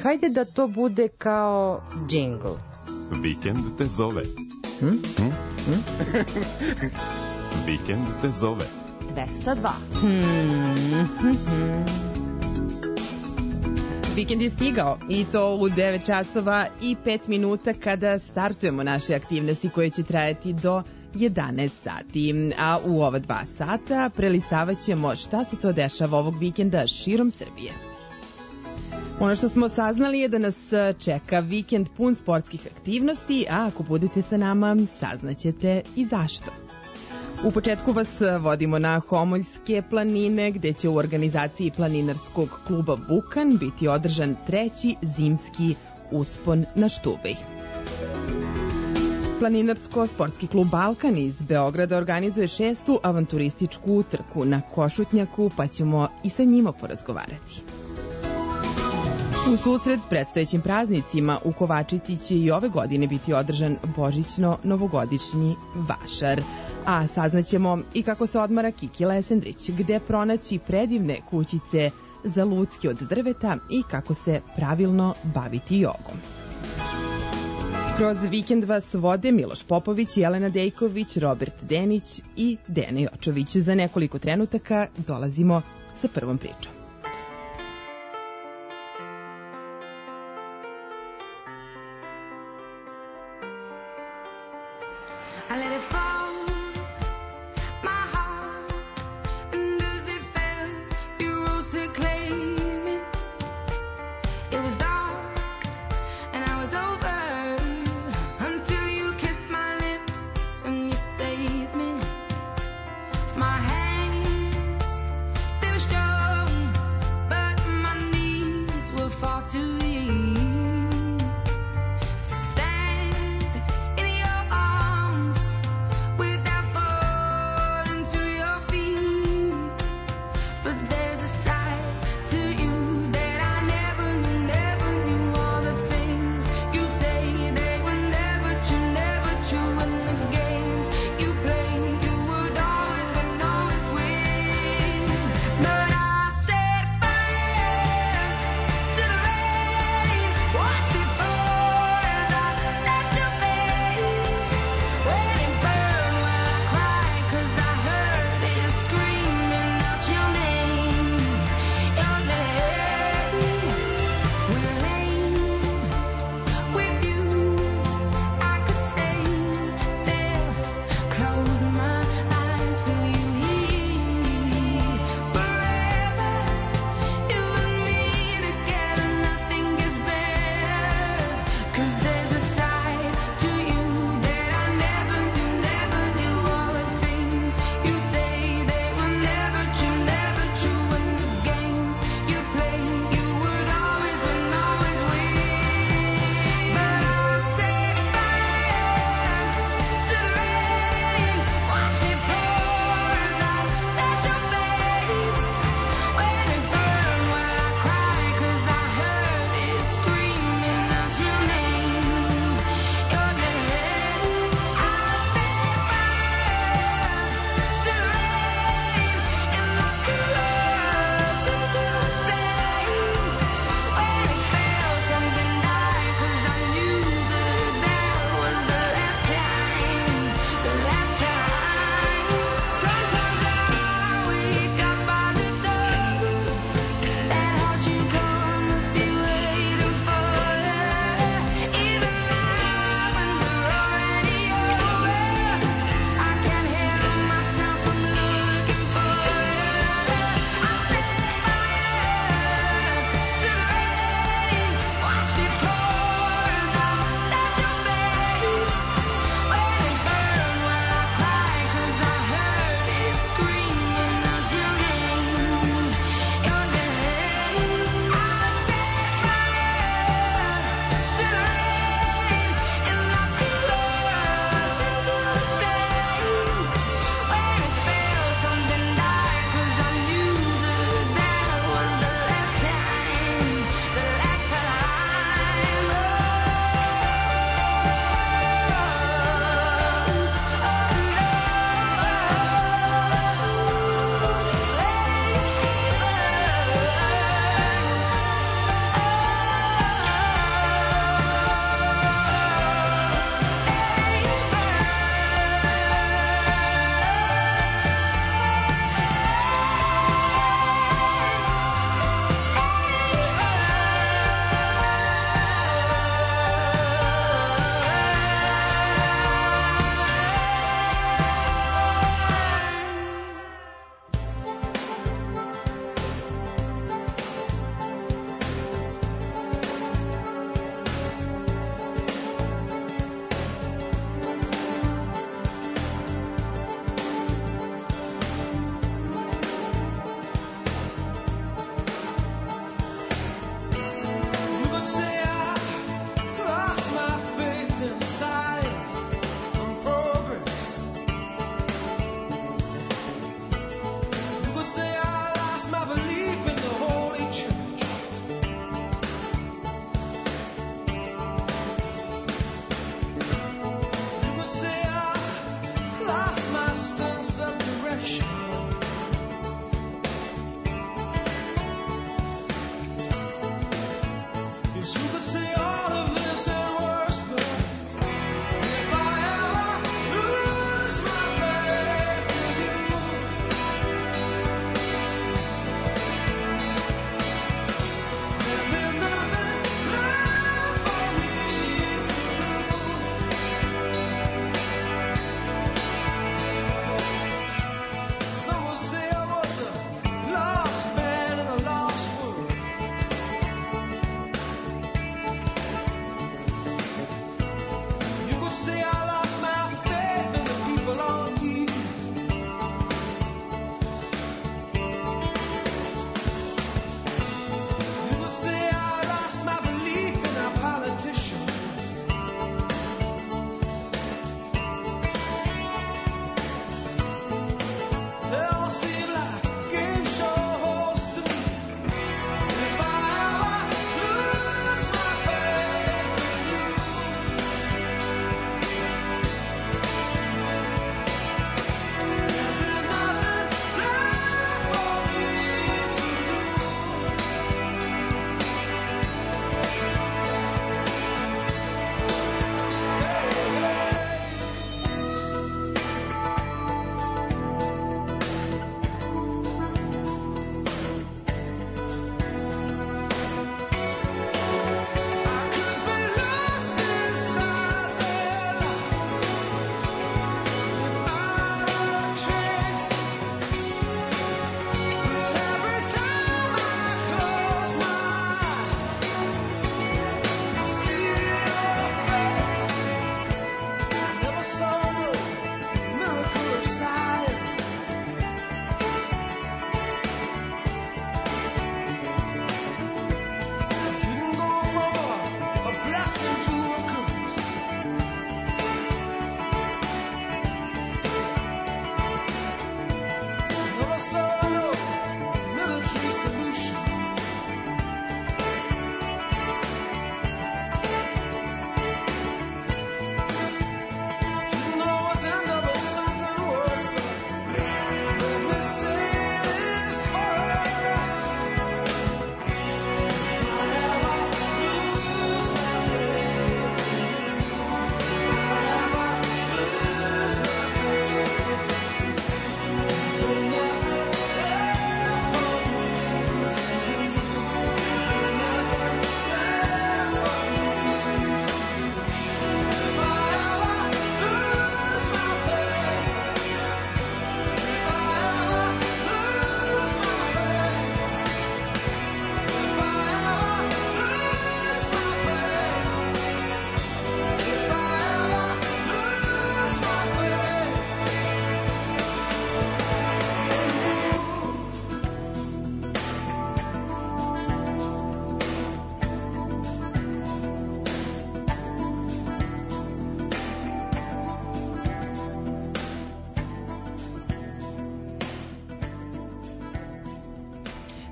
hajde da to bude kao džingl. Vikend te zove. Vikend te zove. 202. Vikend je stigao i to u 9 časova i 5 minuta kada startujemo naše aktivnosti koje će trajati do 11 sati. A u ova 2 sata prelistavat ćemo šta se to dešava ovog vikenda širom Srbije. Ono što smo saznali je da nas čeka vikend pun sportskih aktivnosti, a ako budete sa nama saznaćete i zašto. U početku vas vodimo na Homoljske planine, gde će u organizaciji planinarskog kluba Vukan biti održan 3. zimski uspon na Štubej. Planinarsko-sportski klub Balkan iz Beograda organizuje 6. avanturističku trku na Košutnjaku, pa ćemo i sa njima porazgovarati. U susret predstojećim praznicima u Kovačici će i ove godine biti održan božićno-novogodišnji vašar. A saznaćemo i kako se odmara Kiki Lesendrić, gde pronaći predivne kućice za lutke od drveta i kako se pravilno baviti jogom. Kroz vikend vas vode Miloš Popović, Jelena Dejković, Robert Denić i Dena Jočović. Za nekoliko trenutaka dolazimo sa prvom pričom. My hands, they were strong.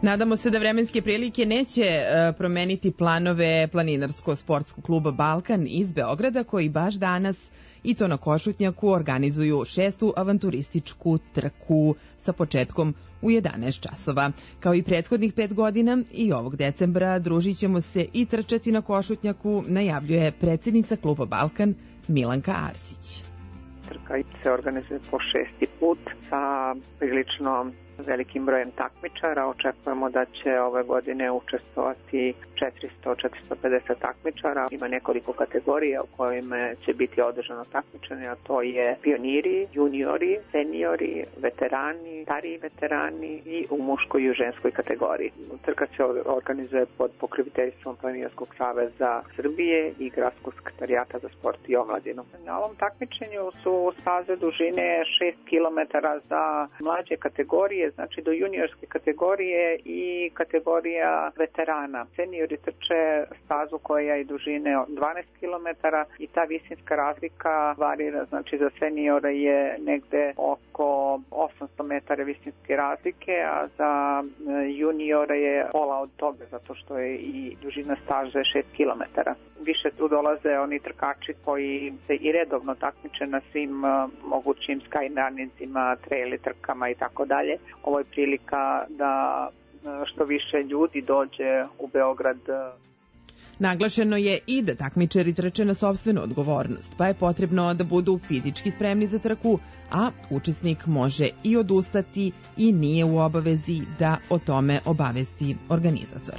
Nadamo se da vremenske prilike neće promeniti planove planinarsko-sportskog kluba Balkan iz Beograda, koji baš danas, i to na Košutnjaku, organizuju 6. avanturističku trku sa početkom u 11 časova. Kao i prethodnih 5 godina, i ovog decembra družit ćemo se i trčati na Košutnjaku, najavljuje predsjednica kluba Balkan Milanka Arsić. Trka se organizuje po 6. put sa prilično velikim brojem takmičara. Očekujemo da će ove godine učestvovati 400-450 takmičara. Ima nekoliko kategorija u kojima će biti održano takmičenje, a to je pioniri, juniori, seniori, veterani, stariji veterani i u muškoj i u ženskoj kategoriji. Trka se organizuje pod pokriviteljstvom Planinarskog saveza Srbije i Gradskog sekretarijata za sport i omladinu. Na ovom takmičenju su staze dužine 6 km za mlađe kategorije, znači do juniorske kategorije i kategorija veterana. Seniori trče stazu koja je dužine 12 km i ta visinska razlika varira, znači za seniora je negde oko 800 metara visinske razlike, a za juniora je pola od toga, zato što je i dužina staže 6 km. Više tu dolaze oni trkači koji se i redovno takmiče na svim mogućim skyrunningsima, traili trkama i tako dalje. Ovo je prilika da što više ljudi dođe u Beograd. Naglašeno je i da takmičari trče na sopstvenu odgovornost, pa je potrebno da budu fizički spremni za trku, a učesnik može i odustati i nije u obavezi da o tome obavesti organizatora.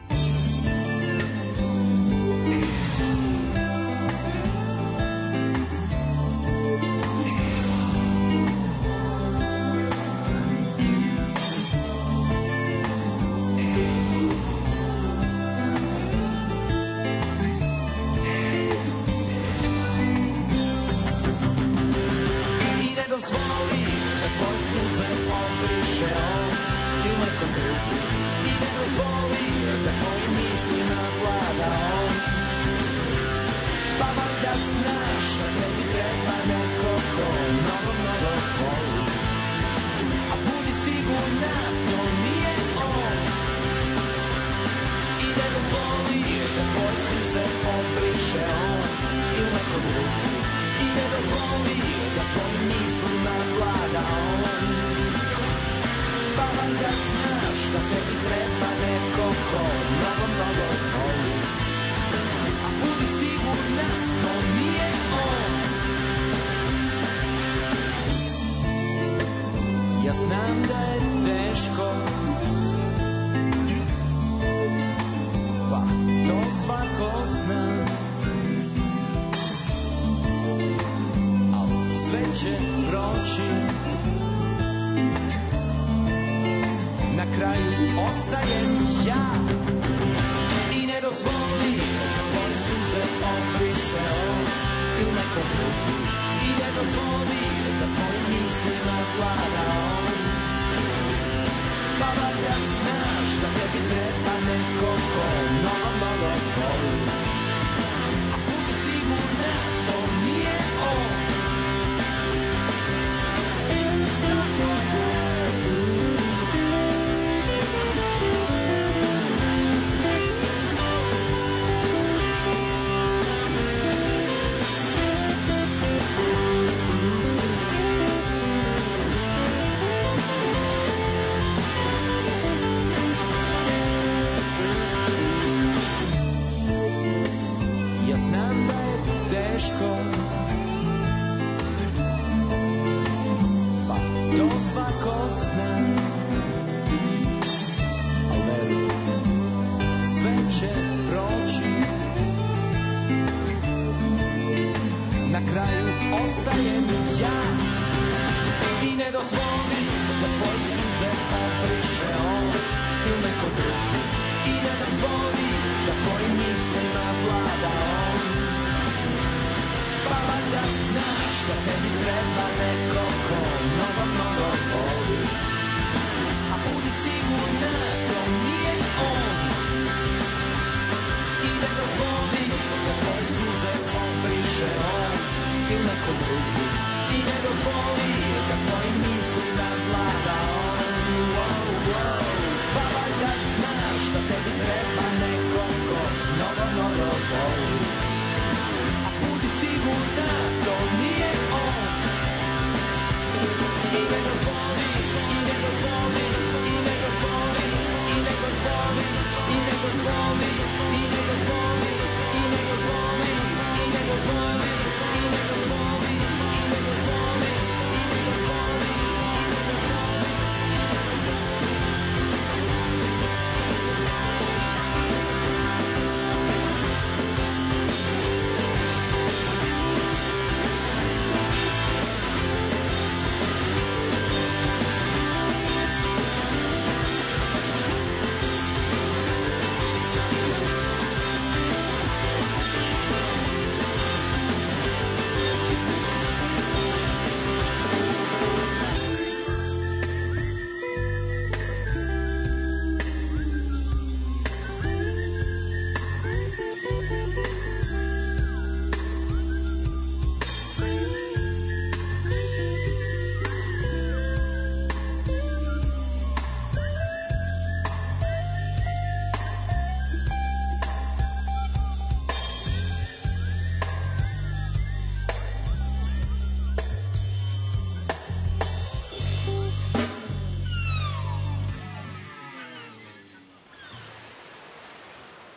I ne dozvoli da tvoji misli nadvlada on. Wow, wow.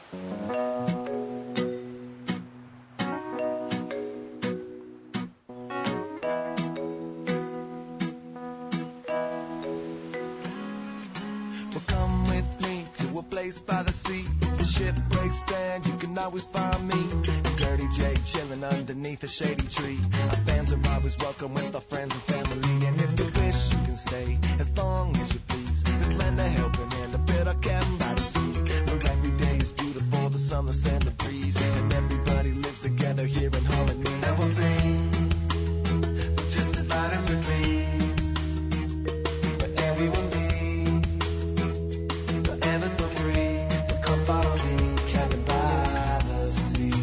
By the sea, if the ship breaks down, you can always find me. And Dirty J chilling underneath a shady tree. Our fans are always welcome with our friends and family. And if you wish, you can stay as long as you please. Just lend a helping hand, a bit of cabin by the sea. Where every day is beautiful, the sun, the sand, the breeze, and everybody lives together here in harmony. And we'll sing just as loud as we please, wherever we will be. Follow me, cabin by the sea.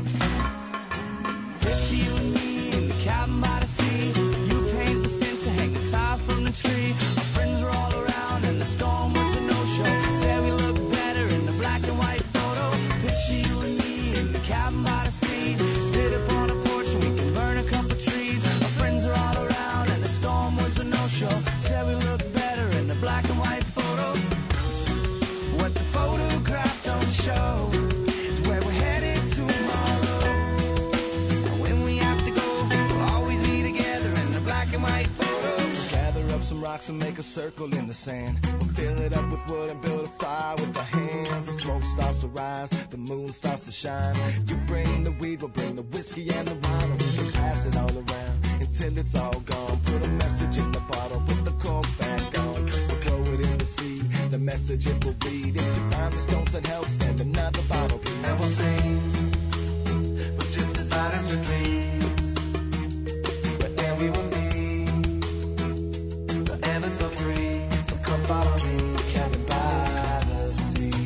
Picture you and me in the cabin by the sea. You paint the fence and hang the tie from the tree. Our friends are all around and the storm was a no-show. Said we look better in the black and white photo. Picture you and me in the cabin by the sea. Sit up on a porch and we can burn a couple trees. Our friends are all around and the storm was a no-show. Said we look better in the black and white photo. What the photograph show is where we're headed tomorrow. And when we have to go, we'll always be together in the black and white photo. We'll gather up some rocks and make a circle in the sand. We'll fill it up with wood and build a fire with our hands. The smoke starts to rise, the moon starts to shine. You bring the weed, we'll bring the whiskey and the wine, and we can pass it all around until it's all gone. Put a message in the bottle, put the cork back on. We'll throw it in the sea, the message it will read. If you find the stones that help, send another bottle, please. And we'll sing, but just as loud as we please, wherever we will be, forever so free. So come follow me, cabin by the sea.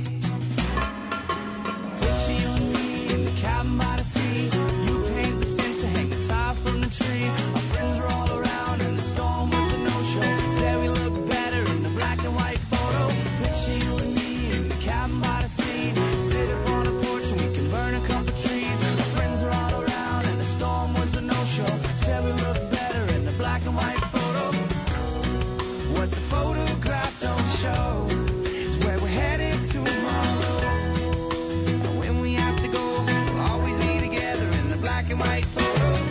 Picture you and me in the cabin by the sea. You paint the fence and hang the tie from the tree. Our friends are all around and the storm was a no-show. Said we look better in the black and white photo. Picture you and me in the cabin by the sea. Sit up on a porch and we can burn a couple trees. Our friends are all around and the storm was a no-show. Said we look better in the black and white photo. What the photograph don't show is where we're headed tomorrow. And when we have to go, we'll always be together in the black and white photo.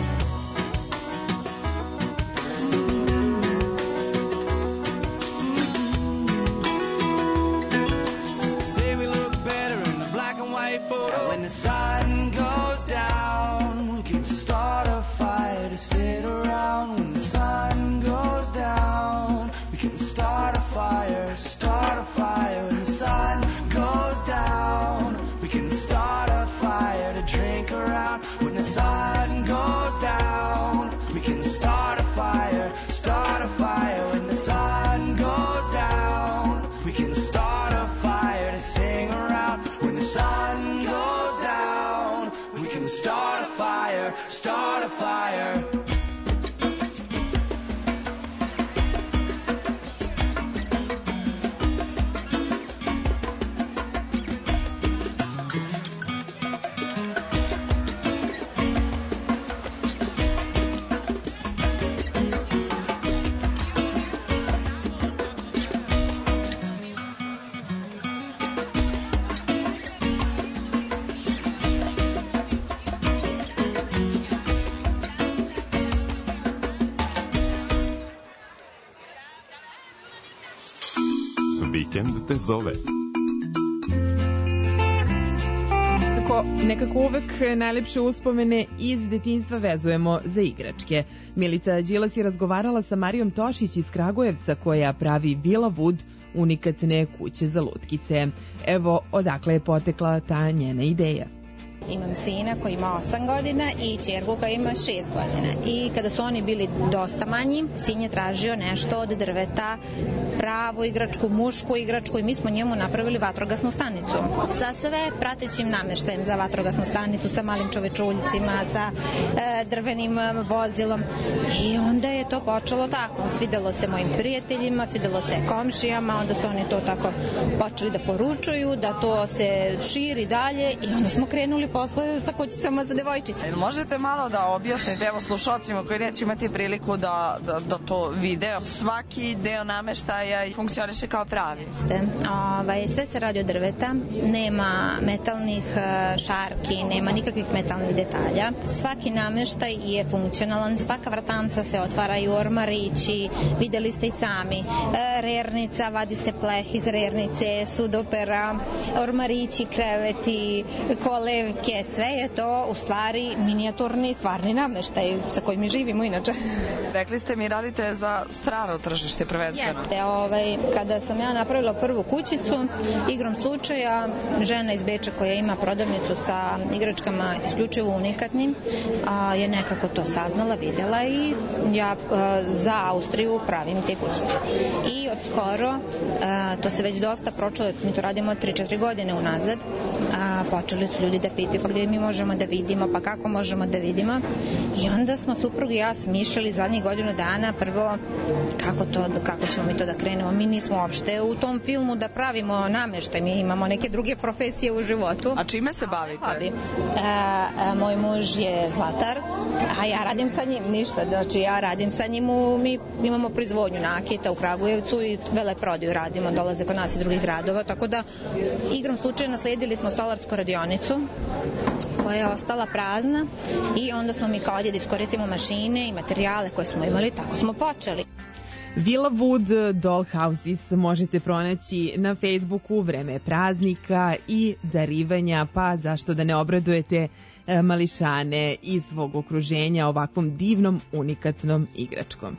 And when the sun goes down, we can start a fire to sit around. When the sun goes down, we can start a fire, start a fire. When the sun goes down, we can start a fire to drink around. When the sun goes down, we can start a fire, start a fire. When the sun goes down, we can start a fire to sing around. When the sun goes down, we can start a fire, start a fire. Vikend te zove. Nekako uvek najlepše uspomene iz detinjstva vezujemo za igračke. Milica Đilas je razgovarala sa Marijom Tošić iz Kragujevca koja pravi Villa Wood, unikatne kuće za lutkice. Evo odakle je potekla ta njena ideja. Imam sina koji ima 8 godina i ćerku koja ima 6 godina. I kada su oni bili dosta manji, sin je tražio nešto od drveta, pravu igračku, mušku igračku i mi smo njemu napravili vatrogasnu stanicu. Sa sve pratećim nameštajem za vatrogasnu stanicu, sa malim čovečuljcima, sa drvenim vozilom. I onda je to počelo tako. Svidelo se mojim prijateljima, svidelo se komšijama, onda su oni to tako počeli da poručuju, da to se širi dalje i onda smo krenuli posle sa kućicama za devojčice. Možete malo da objasnite, evo, slušalcima koji neće imati priliku da to vide, svaki deo nameštaja funkcioniše kao pravi? Sve se radi od drveta, nema metalnih šarki, nema nikakvih metalnih detalja. Svaki nameštaj je funkcionalan, svaka vratanca se otvaraju, ormarići, videli ste i sami, rernica, vadi se pleh iz rernice, sudopera, ormarići, kreveti, kolevke, sve je to u stvari minijaturni stvarni nameštaj sa kojim mi živimo inače. Rekli ste mi radite za strano tržište prvenstveno. Jeste, kada sam ja napravila prvu kućicu, igrom slučaja, žena iz Beča koja ima prodavnicu sa igračkama isključivo unikatnim, je nekako to saznala, videla i ja za Austriju pravim te kućice. I od skoro, to se već dosta pročelo, mi to radimo 3-4 godine unazad, počeli su ljudi da pitaju pa gde mi možemo da vidimo, pa kako možemo da vidimo, i onda smo suprug i ja smišljali zadnjih godinu dana prvo kako ćemo mi to da krenemo. Mi nismo uopšte u tom filmu da pravimo nameštaj, mi imamo neke druge profesije u životu. A čime se bavite? Moj muž je zlatar, a ja radim sa njim ništa, znači ja radim sa njim, mi imamo proizvodnju nakita u Kragujevcu i veleprodaju radimo, dolaze kod nas iz drugih gradova, tako da igrom slučaja nasledili smo stolarsku radionicu koja je ostala prazna i onda smo mi kao da iskoristimo mašine i materijale koje smo imali, tako smo počeli. Villa Wood Dollhouses možete pronaći na Facebooku, vreme praznika i darivanja, pa zašto da ne obradujete mališane iz svog okruženja ovakvom divnom, unikatnom igračkom.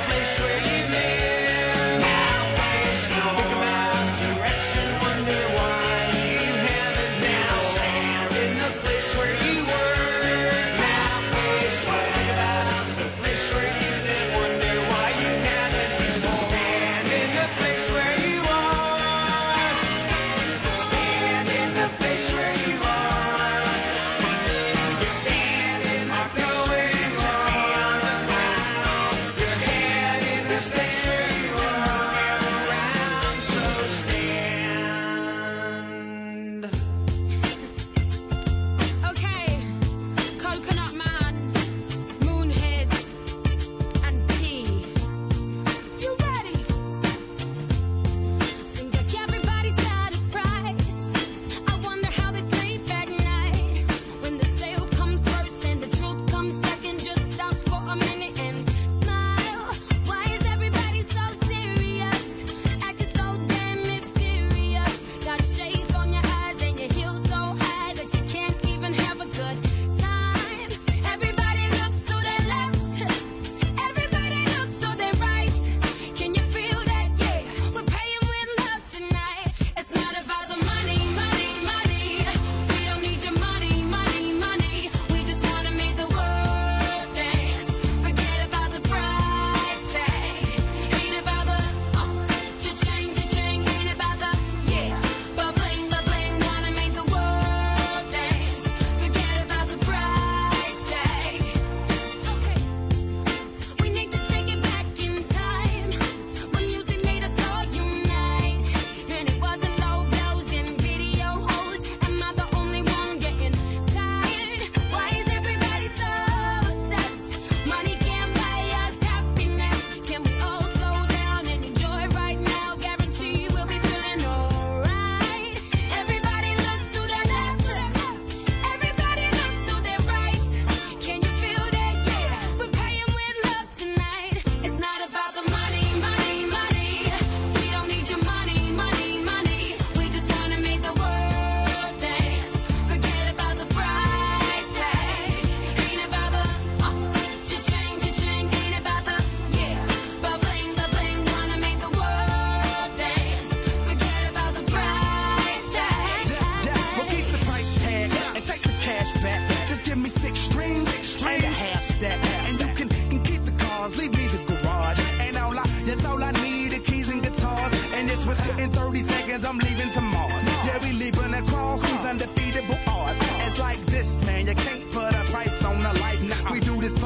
Wonder why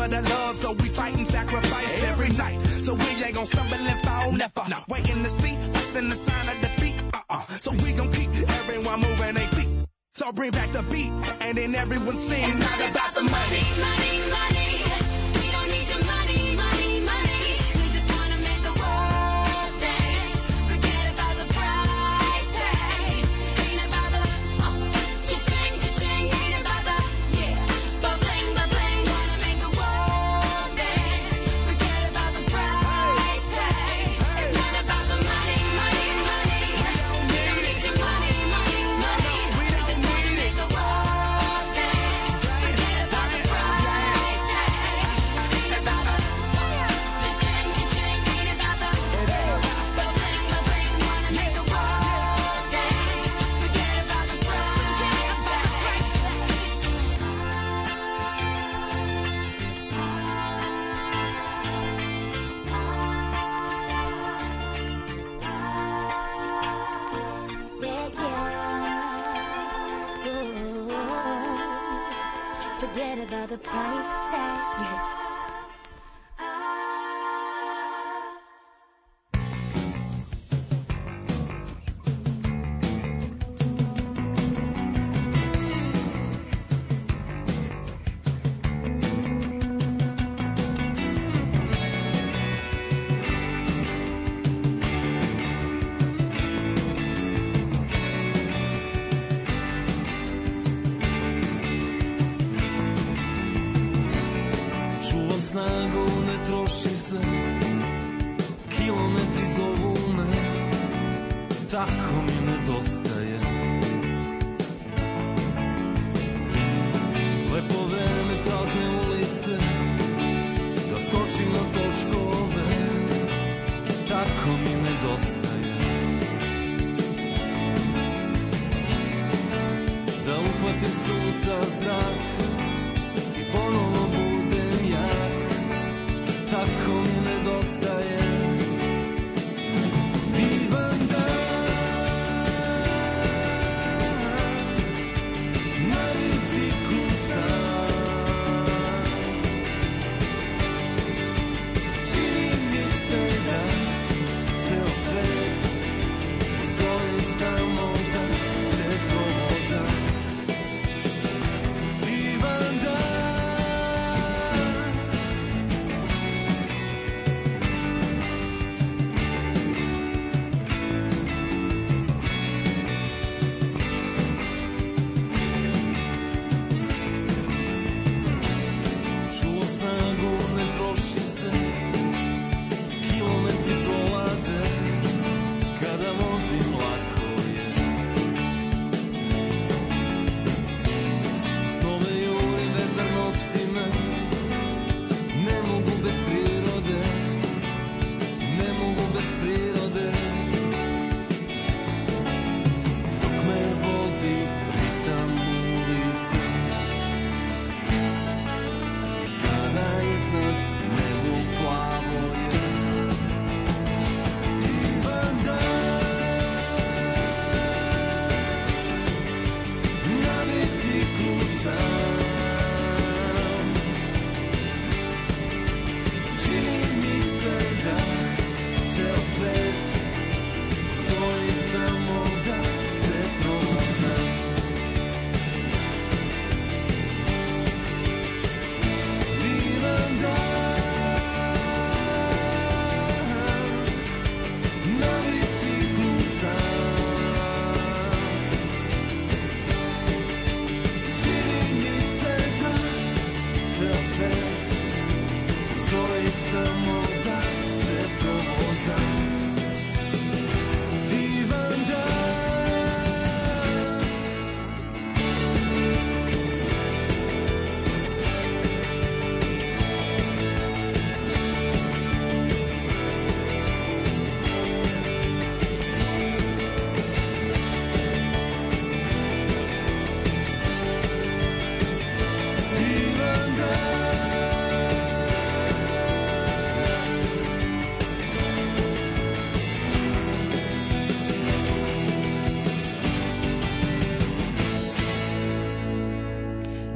for the love, so we fight and sacrifice every night. So we ain't gon' stumble and fall, never. Waiting to see us in the sign of defeat. So we gon' keep everyone moving their feet. So bring back the beat, and then everyone sings. It's not about the money, money, money. We don't need your money, money, money. We just wanna make the world dance. Forget about the price tag. Ain't about the cha-ching, cha-ching. Ain't about the ba-bling, ba-bling. Wanna make the world dance. Forget about the price tag. It's not about the money, money, money. We don't need your money, money, money. We just wanna make the world dance. Forget about the price tag. Ain't about the cha-ching, cha-ching. Ain't about the ba-bling, ba-bling. Wanna make the world dance. Forget about the price tag. Forget about the price tag. Čuvam snagu, ne troši se, kilometri zovu me, tako mi nedostaje. Lepo vreme, prazne ulice, da skočim na točkove, tako mi nedostaje. Da uhvatim sunca zrak i ponovo budem jak, tako mi nedostaje. Divan dan, na biciklu sam, čini mi se da ceo svet postoji samo da se probodam.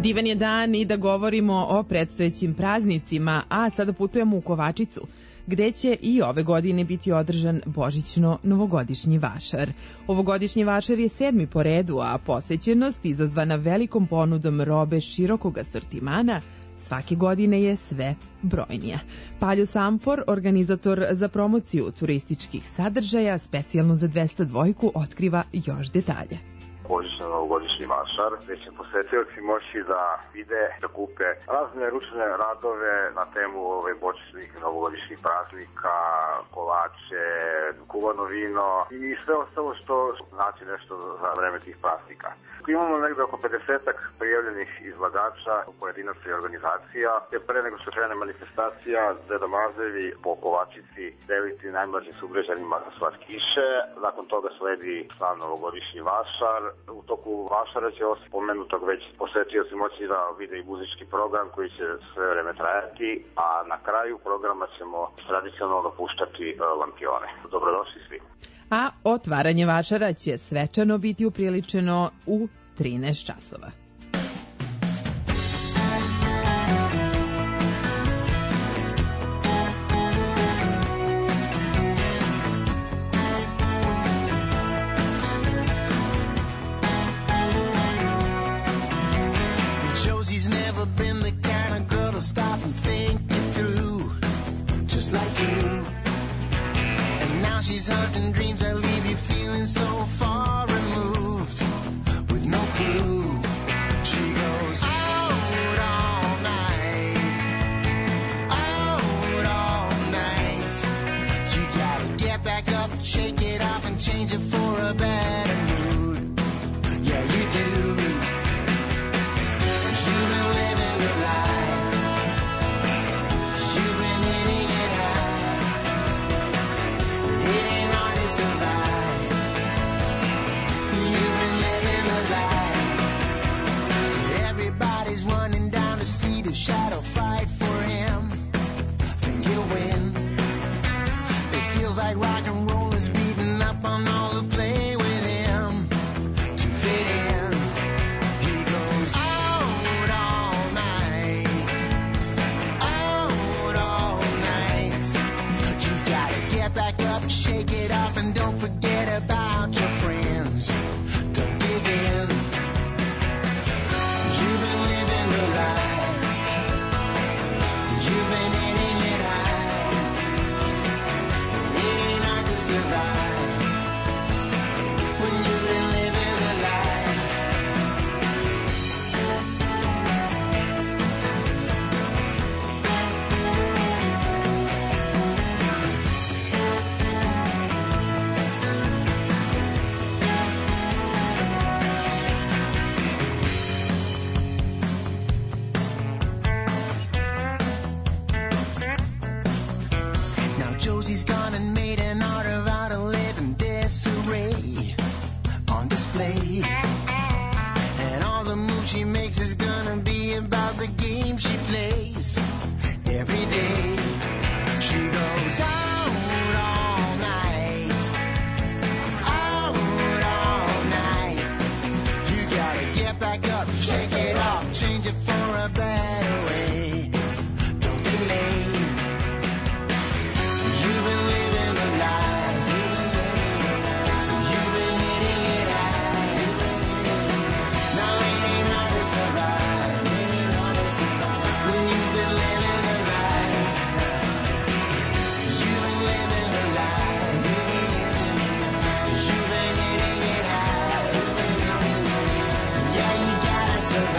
Divan je dan i da govorimo o predstojećim praznicima, a sada putujemo u Kovačicu, gde će i ove godine biti održan božićno-novogodišnji vašar. Ovogodišnji vašar je 7. po redu, a posećenost izazvana velikom ponudom robe širokog asortimana svake godine je sve brojnija. Paljo Sampor, organizator za promociju turističkih sadržaja, specijalno za 202, otkriva još detalje. Božićno-novogodišnji vašar, gde će posetioci moći da vide, da kupe razne ručne radove na temu božićnih novogodišnjih praznika, kolače, kuvano vino i sve ostalo što znači nešto za vreme tih praznika. Imamo negde oko 50-ak prijavljenih izlagača, pojedinaca i organizacija, te pre nego što krene manifestacija, Deda Mrazevi po Kovačici deliti najmlađim sugrađanima slatkiše, nakon toga sledi sam novogodišnji vašar. U toku vašara će osim pomenutog već posetioci moći da vide i muzički program koji će sve vreme trajati, a na kraju programa ćemo tradicionalno puštati lampione. Dobrodošli svi. A otvaranje vašara će svečano biti upriličeno u 13 časova. Josie's never been the kind of girl to stop and think it through, just like you. And now she's hunting dreams that leave you feeling so far removed, with no clue. She goes out all night, out all night. You gotta get back up, shake it off and change it for a better mood. Yeah, you do. You've been living the life, you've been hitting it high. It ain't hard to survive. You've been living the life. Everybody's running down to see the shadow fight for him. Think he'll win. It feels like rock and roll is beating up on all who play with him to fit in. He goes out all night, out all night. You gotta get back up, shake it off, and don't forget about your friends. Don't give in. You've been living the life, you've been hitting it high. It ain't hard to survive when you've been living the life. Now Josie's gone and made an art of how to live in disarray on display. And all the moves she makes is gonna be about the game she plays every day. She goes out all night, out all night. You gotta get back up, shake it off, change it for a better way. Don't delay. You've been living the life, you've been hitting it high. Now it ain't hard to survive when you've been living the life. You've been living the life, you've been hitting it high. Yeah, you gotta survive.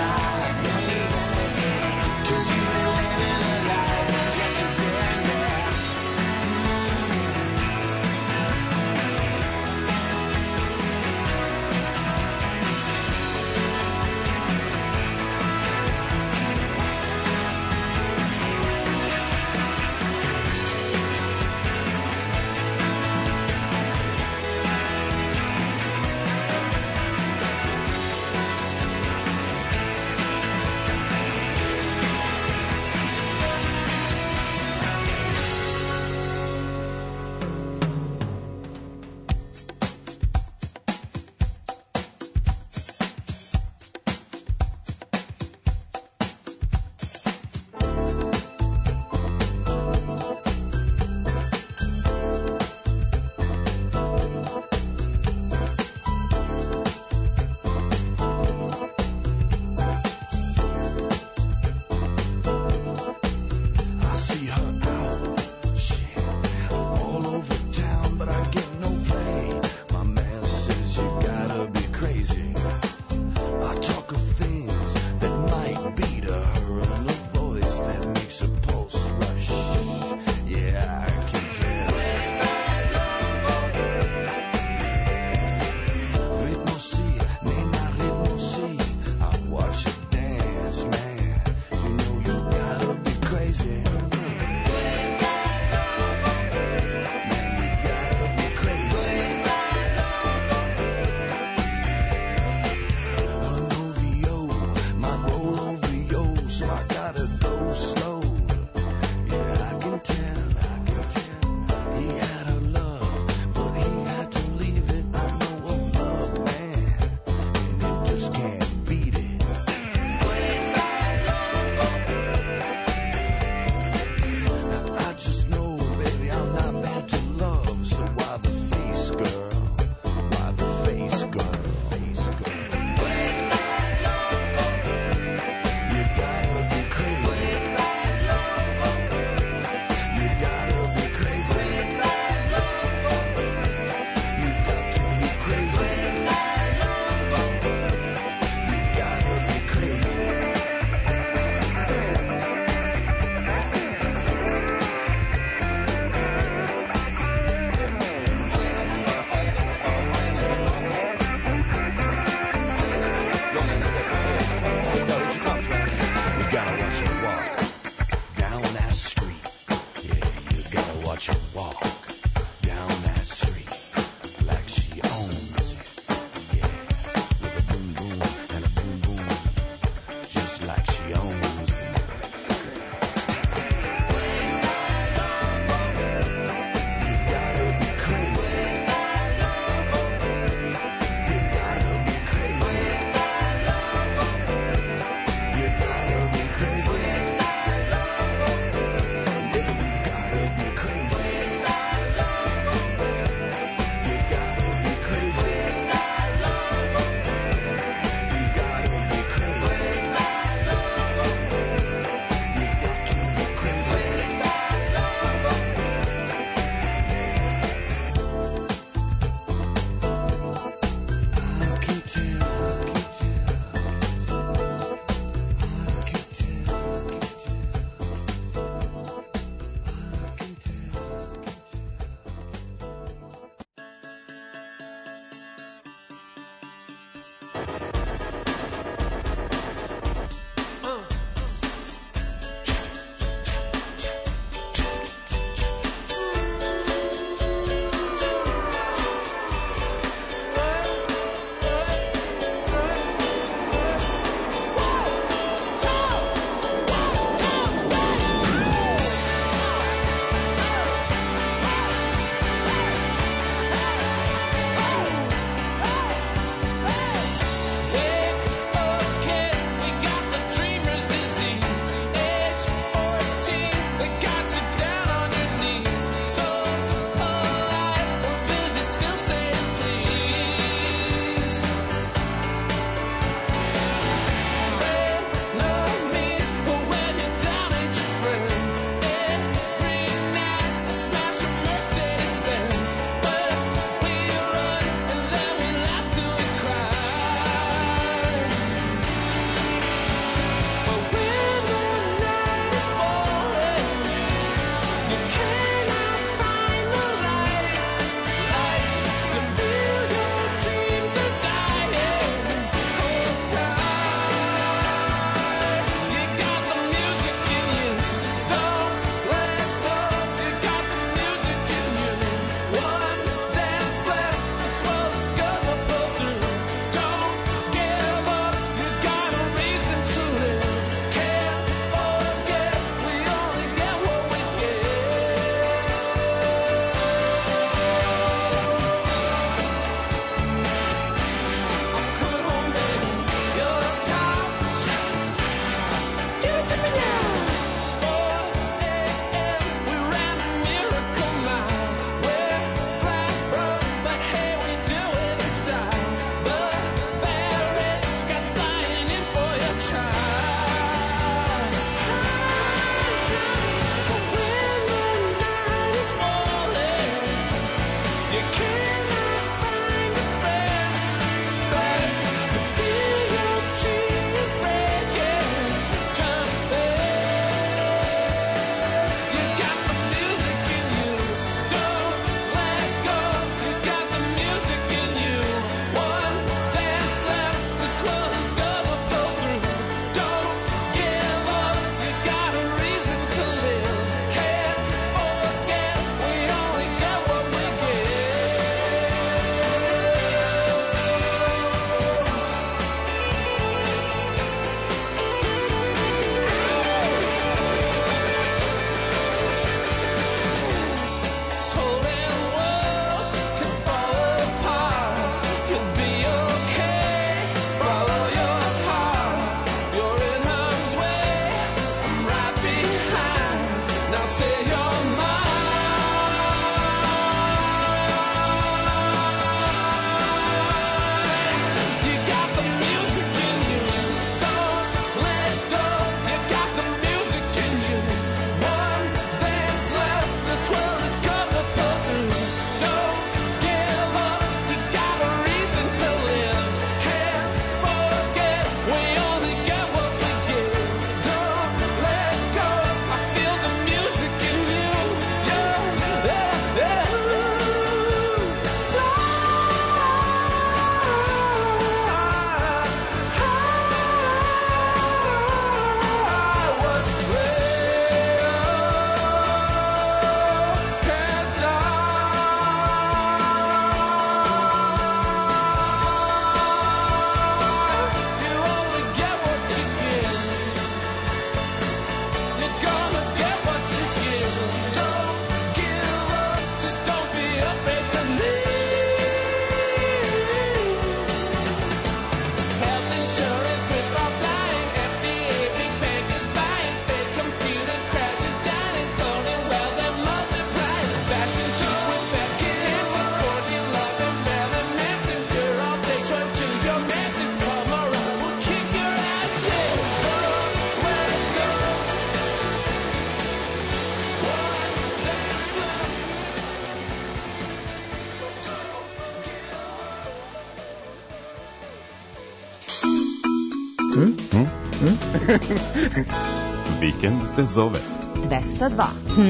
Vikend te zove. 202.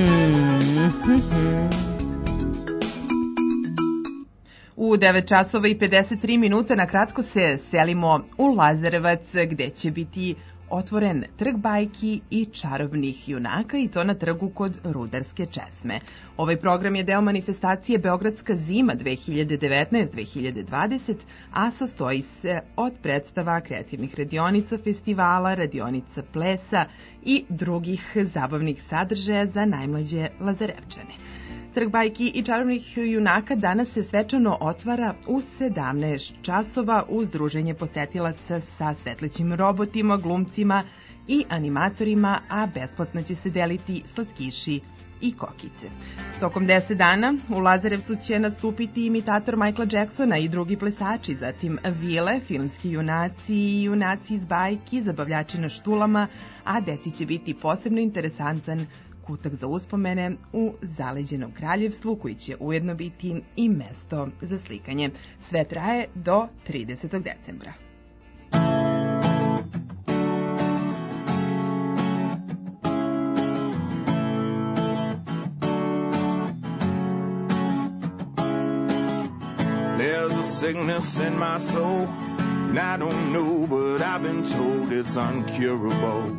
U 9 časova i 53 minuta na kratko se selimo u Lazarevac, gde će biti otvoren trg bajki i čarobnih junaka, i to na trgu kod Rudarske česme. Ovaj program je deo manifestacije Beogradska zima 2019-2020, a sastoji se od predstava, kreativnih radionica, festivala, radionica plesa i drugih zabavnih sadržaja za najmlađe Lazarevčane. Trg bajki i čarobnih junaka danas se svečano otvara u 17 časova uz druženje posetilaca sa svetlećim robotima, glumcima i animatorima, a besplatno će se deliti slatkiši i kokice. Tokom 10 dana u Lazarevcu će nastupiti imitator Michaela Jacksona i drugi plesači, zatim vile, filmski junaci i junaci iz bajki, zabavljači na štulama, a deci će biti posebno interesantan kutak za uspomene u zaleđenom kraljevstvu, koji će ujedno biti i mesto za slikanje. Sve traje do 30. decembra. There's a sickness in my soul, and I don't know, but I've been told it's uncurable.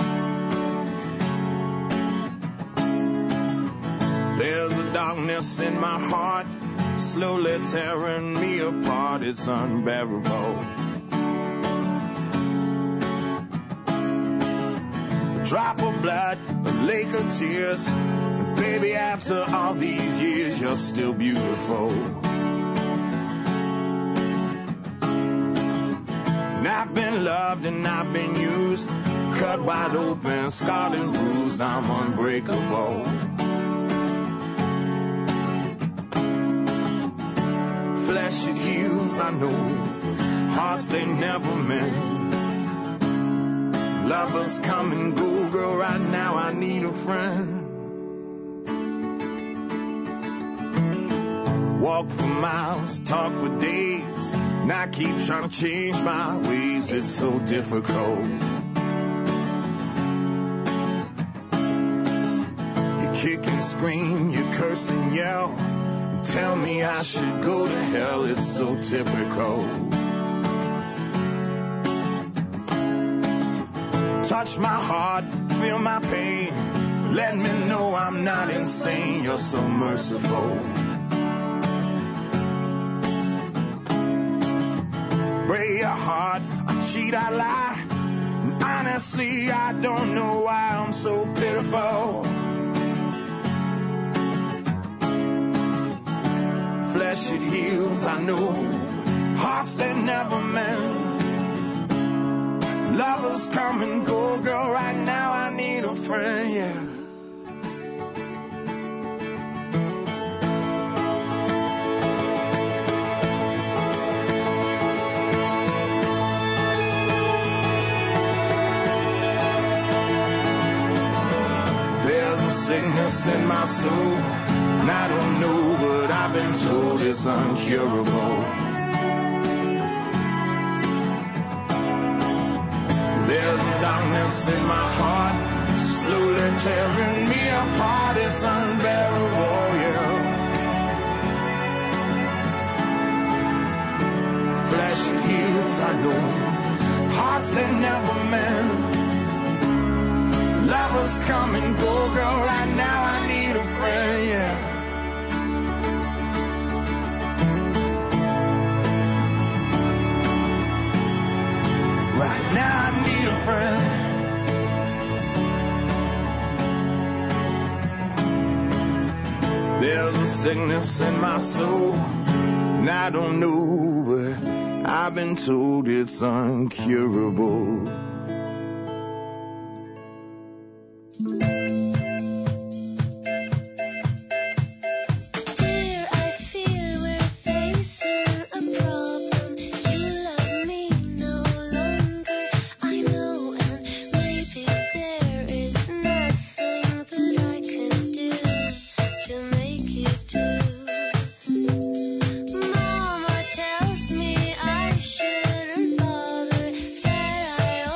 There's a darkness in my heart, slowly tearing me apart, it's unbearable. A drop of blood, a lake of tears, and baby, after all these years, you're still beautiful. And I've been loved and I've been used, cut wide open, scarred and bruised, I'm unbreakable. Flesh it heals, I know, hearts they never mend. Lovers come and go, girl, right now I need a friend. Walk for miles, talk for days, and I keep trying to change my ways, it's so difficult. You kick and scream, you curse and yell, tell me I should go to hell, it's so typical. Touch my heart, feel my pain, let me know I'm not insane, you're so merciful. Break your heart, I cheat, I lie, and honestly I don't know why I'm so pitiful. Flesh it heals, I know, hearts that never mend. Lovers come and go, girl, right now I need a friend, yeah. There's a sickness in my soul, and I don't know, but I've been told it's uncurable. There's a darkness in my heart, slowly tearing me apart, it's unbearable, yeah. Flesh and heals, I know, hearts that never mend. Lovers come and go, girl, right now I need a friend, yeah. Right now I need a friend. There's a sickness in my soul, and I don't know, but I've been told it's uncurable. Mama tells me I shouldn't bother, that I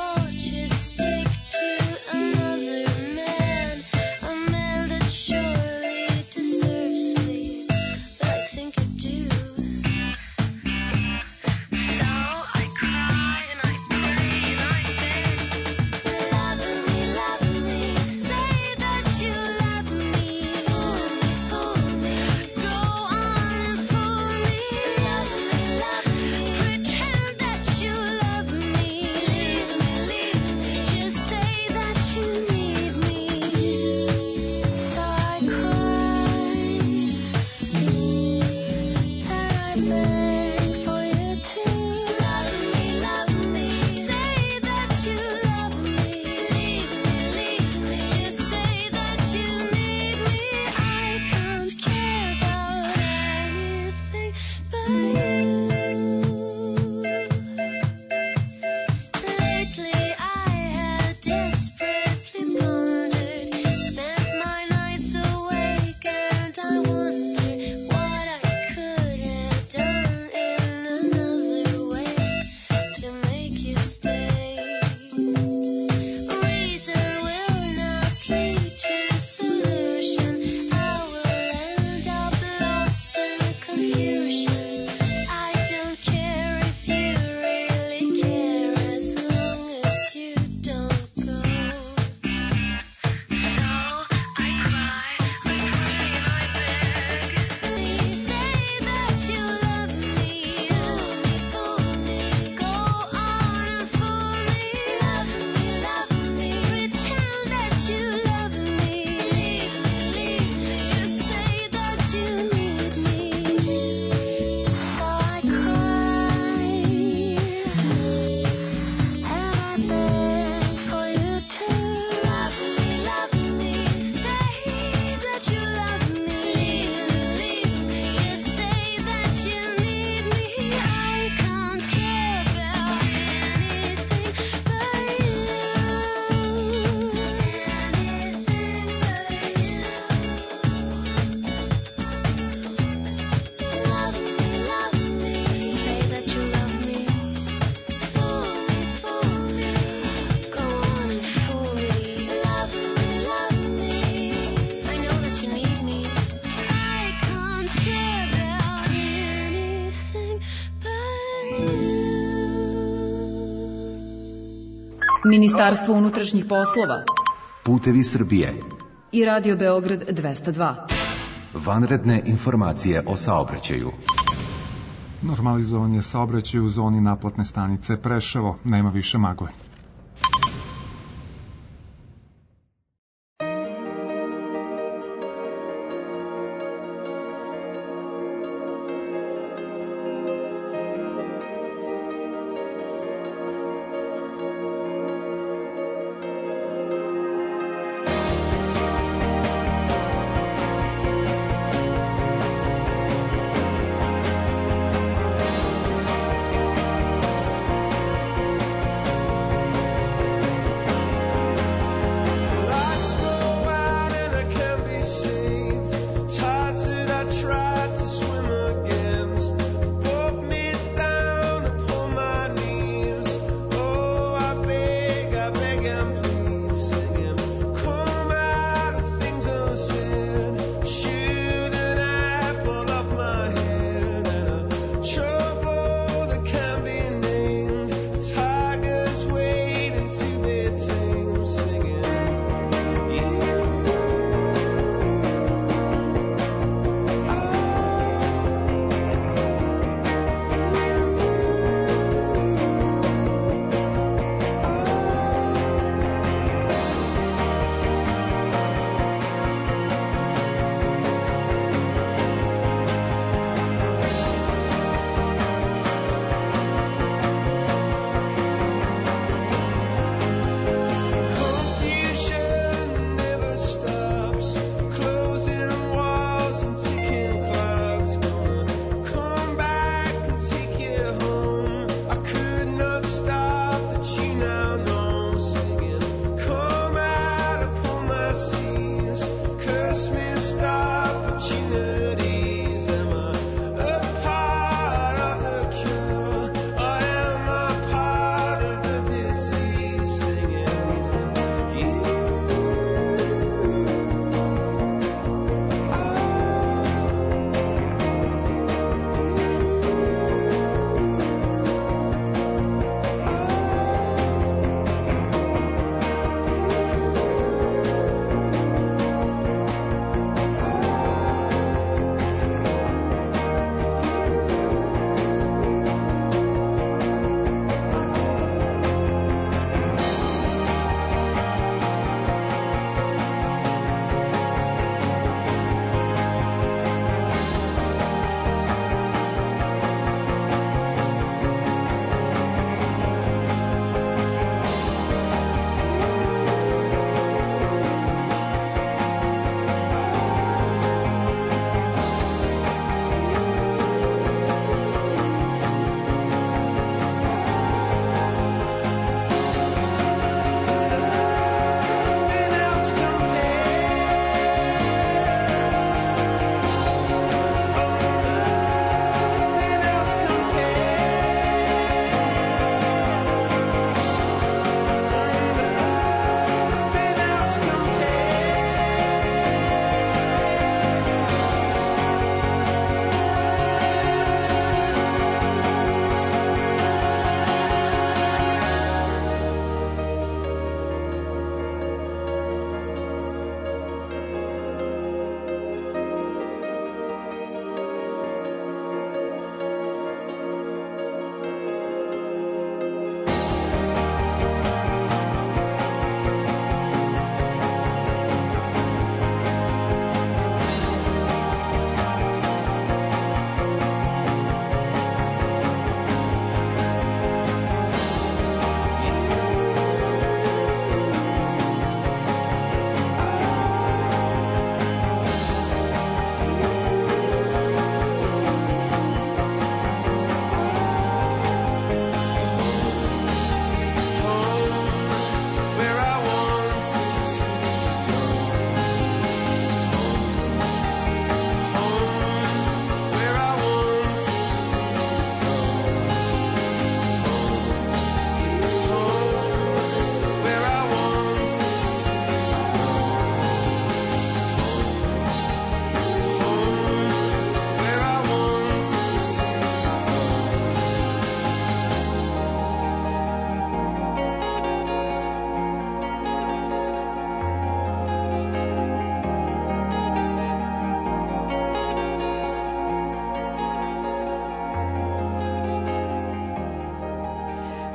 Ministarstvo unutrašnjih poslova, Putevi Srbije i Radio Beograd 202. Vanredne informacije o saobraćaju. Normalizovan je saobraćaj u zoni naplatne stanice Preševo, nema više magle.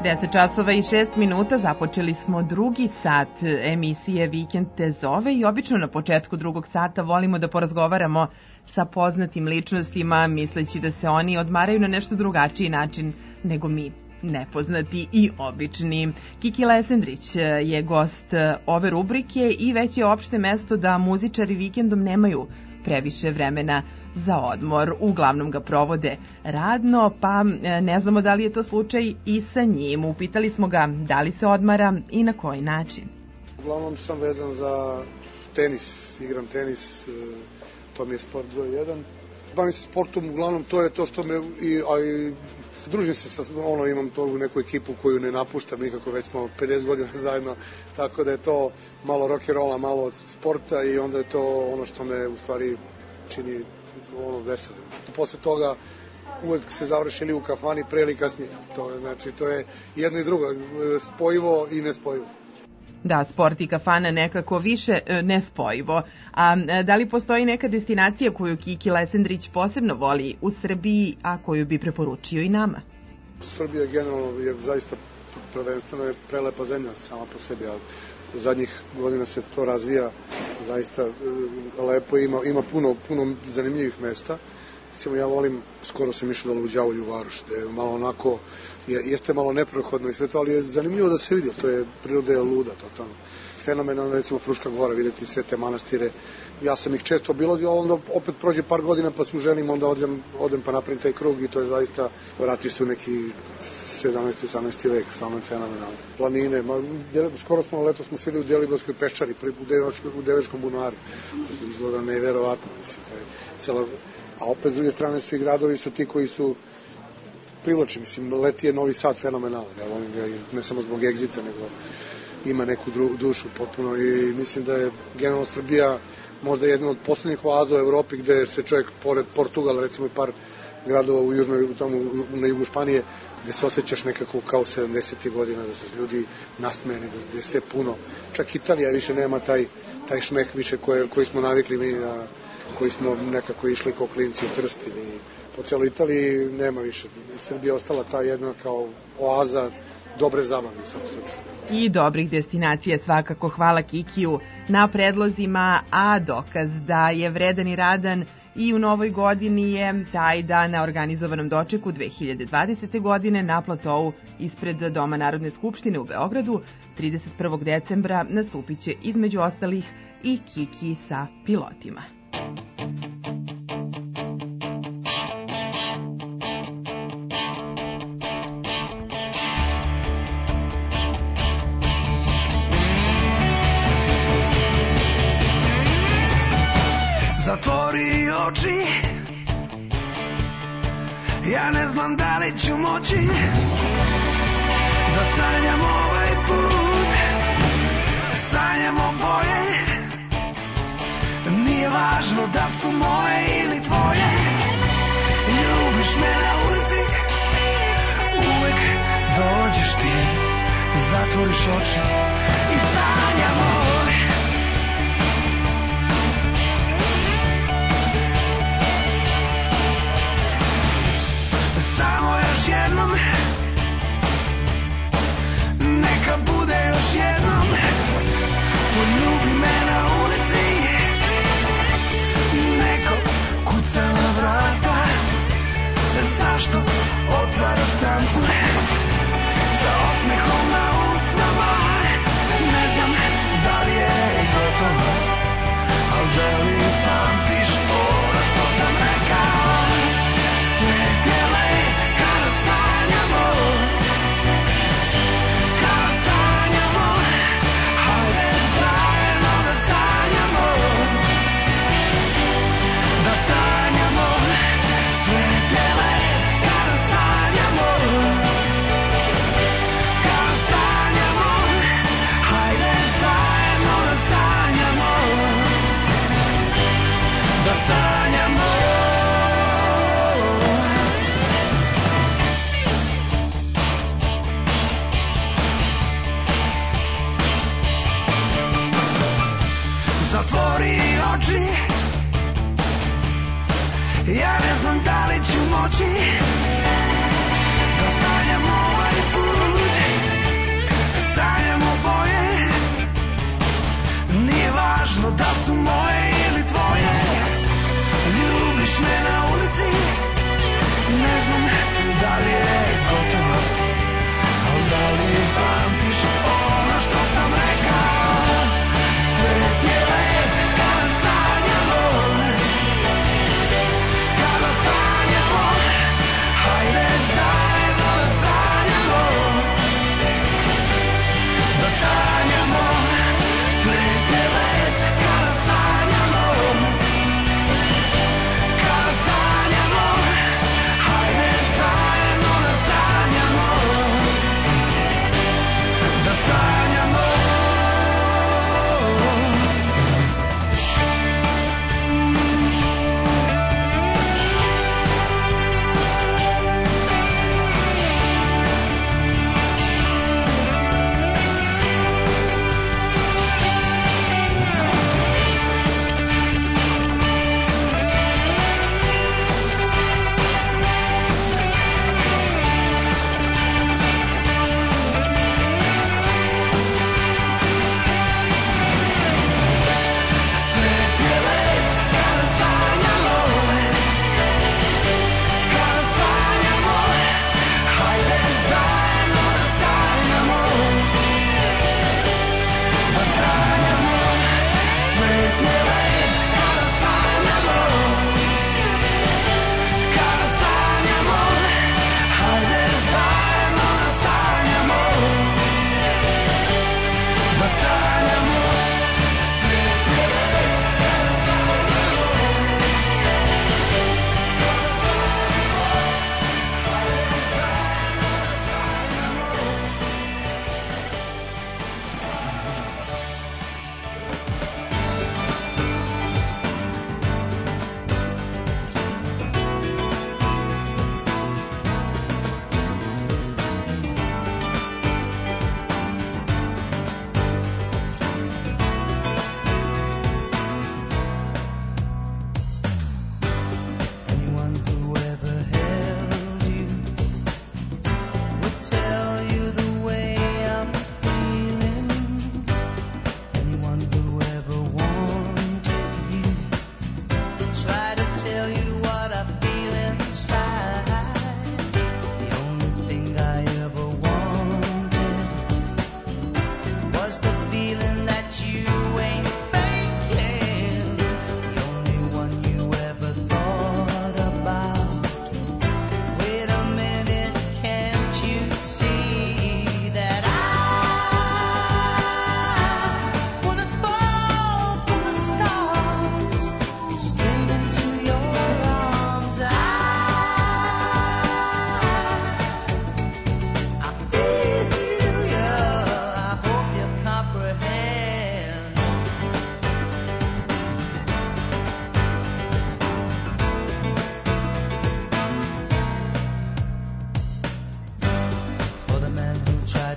10 časova i 6 minuta započeli smo drugi sat emisije Vikend te zove i obično na početku drugog sata volimo da porazgovaramo sa poznatim ličnostima misleći da se oni odmaraju na nešto drugačiji način nego mi, nepoznati i obični. Kiki Lesendrić je gost ove rubrike i već je opšte mesto da muzičari vikendom nemaju previše vremena za odmor. Uglavnom ga provode radno, pa ne znamo da li je to slučaj i sa njim. Upitali smo ga da li se odmara i na koji način. Uglavnom sam vezan za tenis, igram tenis, to mi je sport broj 1. Bavim se sportom, uglavnom to je to što me družim se sa, imam to neku ekipu koju ne napuštam nikako, već smo 50 godina zajedno, tako da je to malo rock'n'rolla, malo sporta i onda je to ono što me u stvari čini veselo. Posle toga uvek se završi ili u kafani pre ili kasnije. To je jedno i drugo, spojivo i nespojivo. Da, sport i kafana nekako više nespojivo. A da li postoji neka destinacija koju Kiki Lesendrić posebno voli u Srbiji, a koju bi preporučio i nama? Srbija generalno je zaista prvenstveno je prelepa zemlja sama po sebi, a u zadnjih godina se to razvija zaista lepo, ima puno zanimljivih mesta. Recimo ja volim, skoro sam išao dole u Đavolju Varoš, da je malo onako, jeste malo neprohodno i sve to, ali je zanimljivo da se vidi, to je priroda je luda, totalno. Fenomenalno, recimo Fruška Gora, vidjeti sve te manastire, ja sam ih često obilazio, onda opet prođe par godina pa se uželim, onda odem pa napravim taj krug i to je zaista, vratiš se u neki 17. 18. vek, samo je fenomenalno. Planine, skoro leto smo svili u Deliblatskoj peščari, u Devečkom bunaru, to izgleda neverovatno, mislim, to je celo. A opet s druge strane svi gradovi su ti koji su privlačni, mislim, leti je Novi Sad fenomenalan, ja volim ga ne samo zbog egzita, nego ima neku dušu potpuno i mislim da je generalno Srbija možda jedna od poslednjih oaza u Evropi gde se čovjek, pored Portugala, recimo i par gradova u južnoj, na jugu Španije, gde se osjećaš nekako kao 70. godina, da su ljudi nasmejani, da je sve puno. Čak Italija više nema taj šmeh više koji smo navikli mi, koji smo nekako išli kao klinci u Trst ili po celoj Italiji nema više. Srbija ostala ta jedna kao oaza dobre zabave u svakom slučaju. I dobrih destinacija svakako. Hvala Kikiju na predlozima, a dokaz da je vredan i radan i u novoj godini je taj da na organizovanom dočeku 2020. godine na platovu ispred Doma Narodne skupštine u Beogradu 31. decembra nastupit će između ostalih i Kiki sa pilotima. Zatvori oči, ja ne znam da li ću moći da sanjam ovaj put, sanjam oboje, nije važno da su moje ili tvoje, ljubiš me na ulici, uvek dođeš ti, zatvoriš oči i sanjamo. Samo još jednom, neka bude još jednom, poljubi me na ulici, neko kuca na vrata, zašto otvara stancu, sa osmehom na usnama, ne znam da li je gotovo, al da li pamtiš ono što sam rekao, svet je lep kada sanjamo, hajde zajedno da sanjamo, svet je lep kada sanjamo, hajde zajedno da sanjamo, da sanjamo. Zatvori oči, ja ne znam da li ću moći da sanjam ovaj put,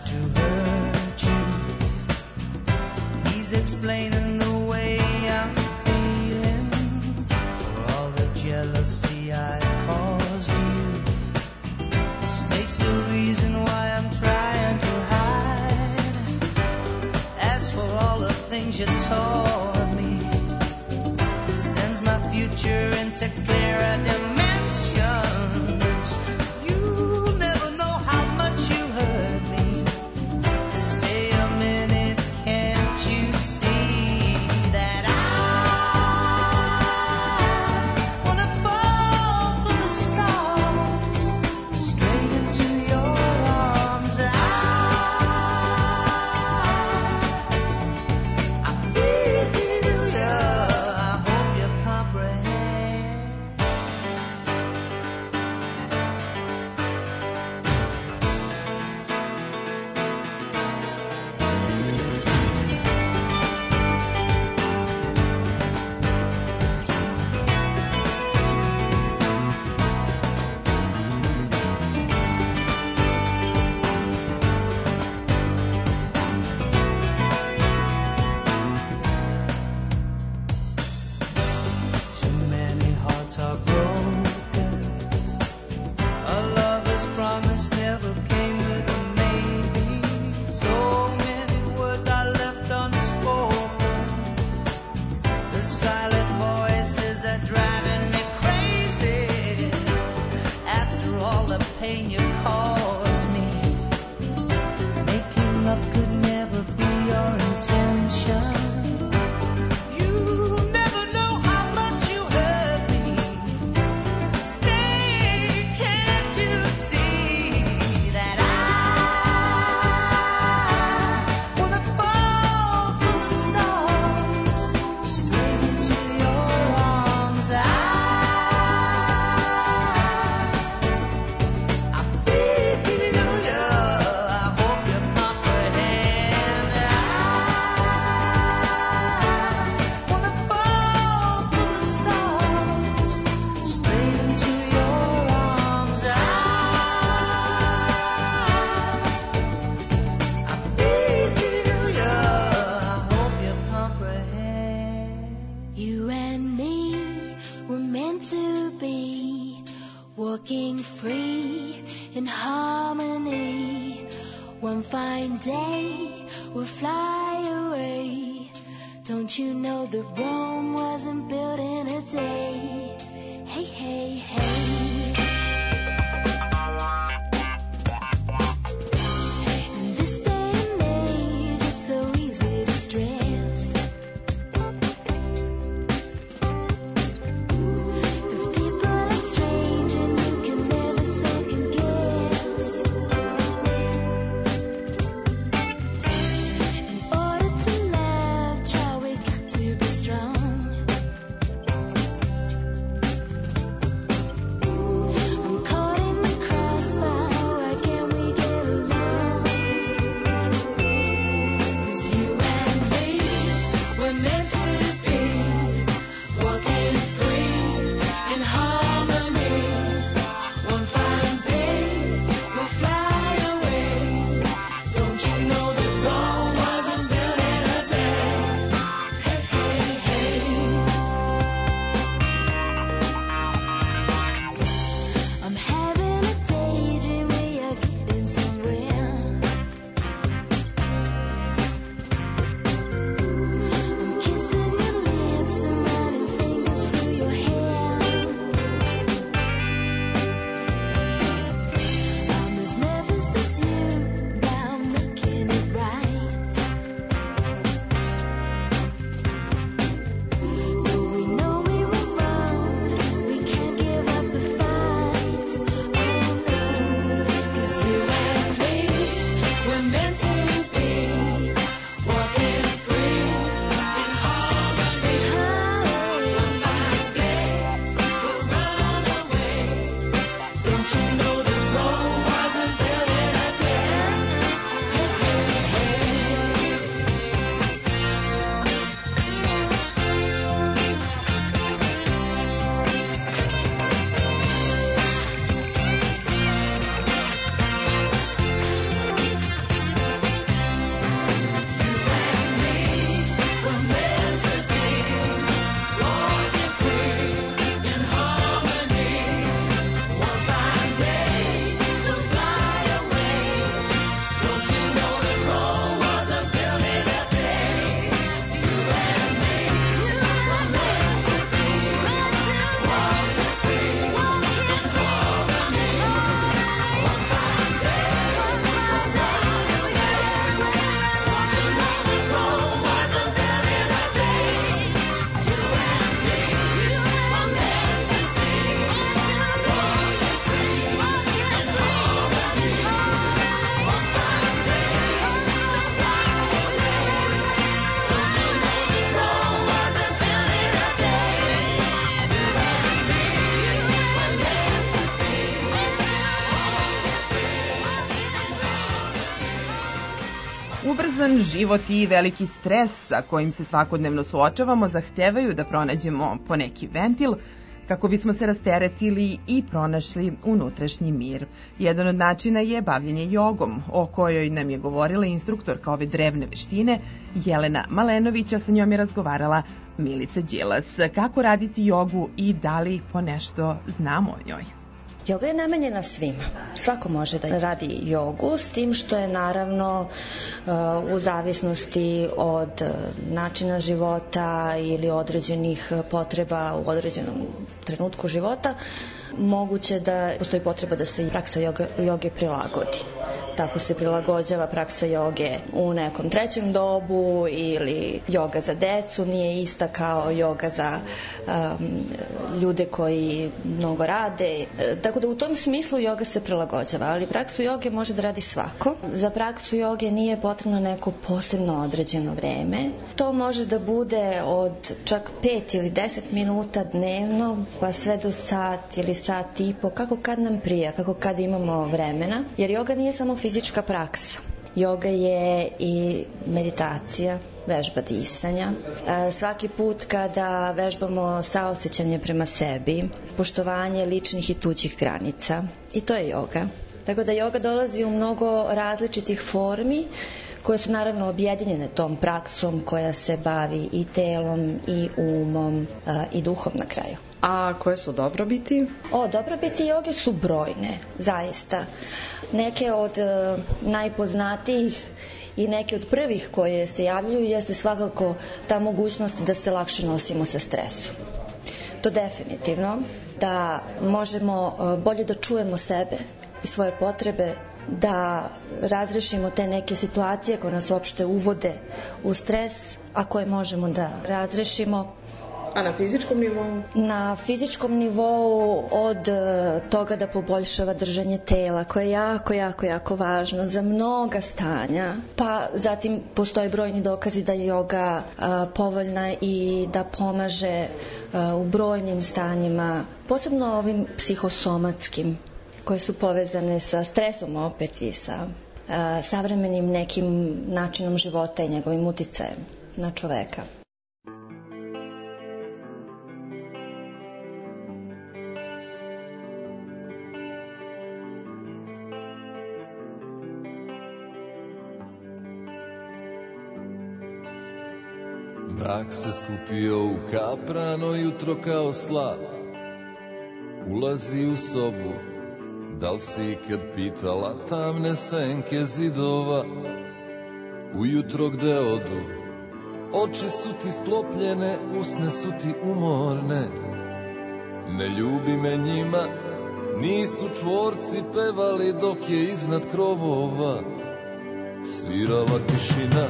to hurt you. He's explaining the way I'm feeling for all the jealousy I caused you. The snake's the reason why I'm trying to hide. As for all the things you taught me, it sends my future into clearer dimensions. You'll never know how much you hurt me. Stay a minute, can't you see that I wanna fall from the stars straight into your arms? I feel ya. I hope you comprehend. Too many hearts are broken. A lover's promise never came with a maybe. So many words I left unspoken. The silent voices are driving me crazy. After all the pain you caused me, making up could never be your intention. You never know how much you hurt me. Stay, can't you see that I wanna fall from the stars straight into your arms? I feel ya. I hope you comprehend. I wanna fall from the stars straight into your arms. I feel ya. I hope you comprehend. You and me were meant to be, walking free in harmony. One fine day we'll fly away. Don't you know that Rome wasn't built in a day? Hey, hey, hey. In this day and age, it's so easy to stress. 'Cause people act strange and you can never second guess. In order to love, child, we got to be strong. Ubrzan život i veliki stres sa kojim se svakodnevno suočavamo zahtevaju da pronađemo poneki ventil kako bismo se rasteretili i pronašli unutrašnji mir. Jedan od načina je bavljenje jogom, o kojoj nam je govorila instruktorka ove drevne veštine Jelena Malenović, a sa njom je razgovarala Milica Đilas. Kako raditi jogu i da li ponešto znamo o njoj? Joga je namenjena svima. Svako može da radi jogu, s tim što je naravno u zavisnosti od načina života ili određenih potreba u određenom trenutku života, moguće da postoji potreba da se praksa joge prilagodi. Tako se prilagođava praksa joge u nekom trećem dobu ili joga za decu nije ista kao joga za ljude koji mnogo rade. Tako da u tom smislu joga se prilagođava, ali praksu joge može da radi svako. Za praksu joge nije potrebno neko posebno određeno vreme. To može da bude od čak 5 ili 10 minuta dnevno, pa sve do sat ili sat i po, kako kad nam prija, kako kad imamo vremena, jer joga nije samo fizička praksa. Joga je i meditacija, vežba disanja. Svaki put kada vežbamo saosećanje prema sebi, poštovanje ličnih i tuđih granica, i to je joga. Tako da joga dolazi u mnogo različitih formi koje su naravno objedinjene tom praksom koja se bavi i telom i umom i duhom na kraju. A koje su dobrobiti? Dobrobiti joge su brojne, zaista. Neke od najpoznatijih i neke od prvih koje se javljaju jeste svakako ta mogućnost da se lakše nosimo sa stresom. To definitivno, da možemo bolje da čujemo sebe i svoje potrebe, da razrešimo te neke situacije koje nas uopšte uvode u stres, a koje možemo da razrešimo. A na fizičkom nivou? Na fizičkom nivou od toga da poboljšava držanje tela, koje je jako važno za mnoga stanja. Pa zatim postoje brojni dokazi da je joga povoljna i da pomaže u brojnim stanjima, posebno ovim psihosomatskim, koje su povezane sa stresom opet i sa savremenim nekim načinom života i njegovim uticajem na čoveka. Mrak se skupio u kaprano jutro kao slap, ulazi u sobu. Da li si ikad pitala tamne senke zidova, ujutro gde odu? Oči su ti sklopljene, usne su ti umorne. Ne ljubi me njima, nisu čvorci pevali dok je iznad krovova svirala tišina.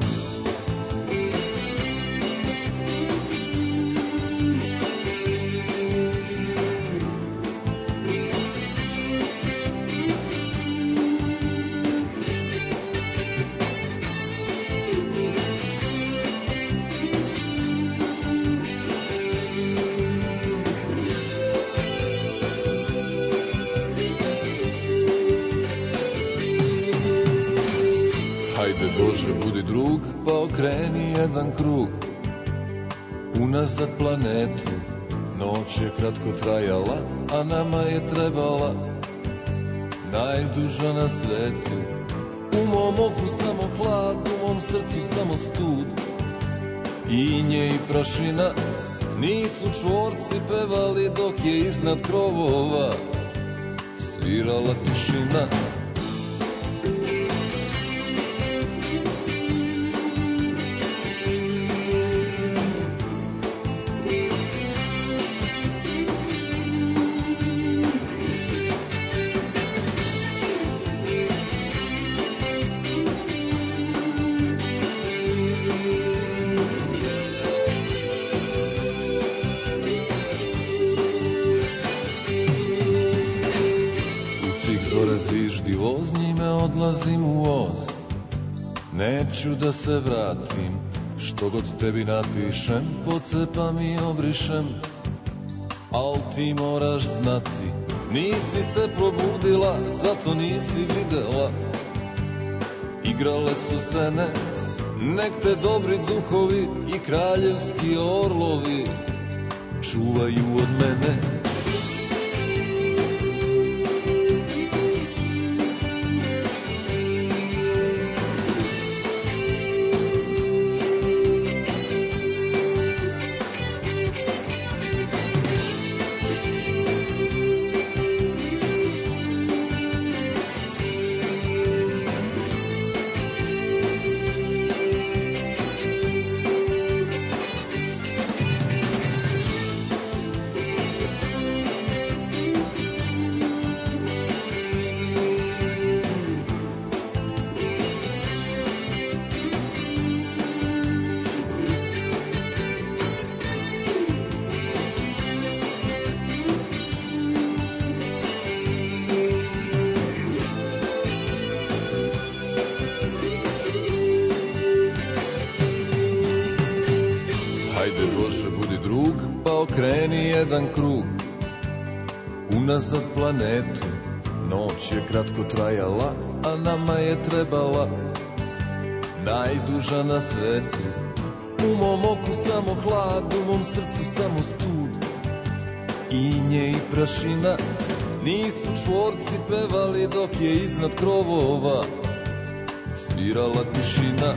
Bože, budi drug, pa okreni jedan krug unazad planetu. Noć je kratko trajala, a nama je trebala najduža na svetu. U mom oku samo hlad, u mom srcu samo stud. Inje i prašina, nisu čvorci pevali dok je iznad krovova svirala tišina. Odlazim u voz, neću da se vratim, što god tebi napišem, pocepam i obrišem. Al ti moraš znati, nisi se probudila, zato nisi videla. I igrale su sene, nek te dobri duhovi i kraljevski orlovi čuvaju od mene. Kreni jedan krug unazad planetu, noć je kratko trajala, a nama je trebala najduža na svetu. U mom oku samo hlad, u mom srcu samo stud, inje i prašina. Nisu čvorci pevali dok je iznad krovova svirala tišina.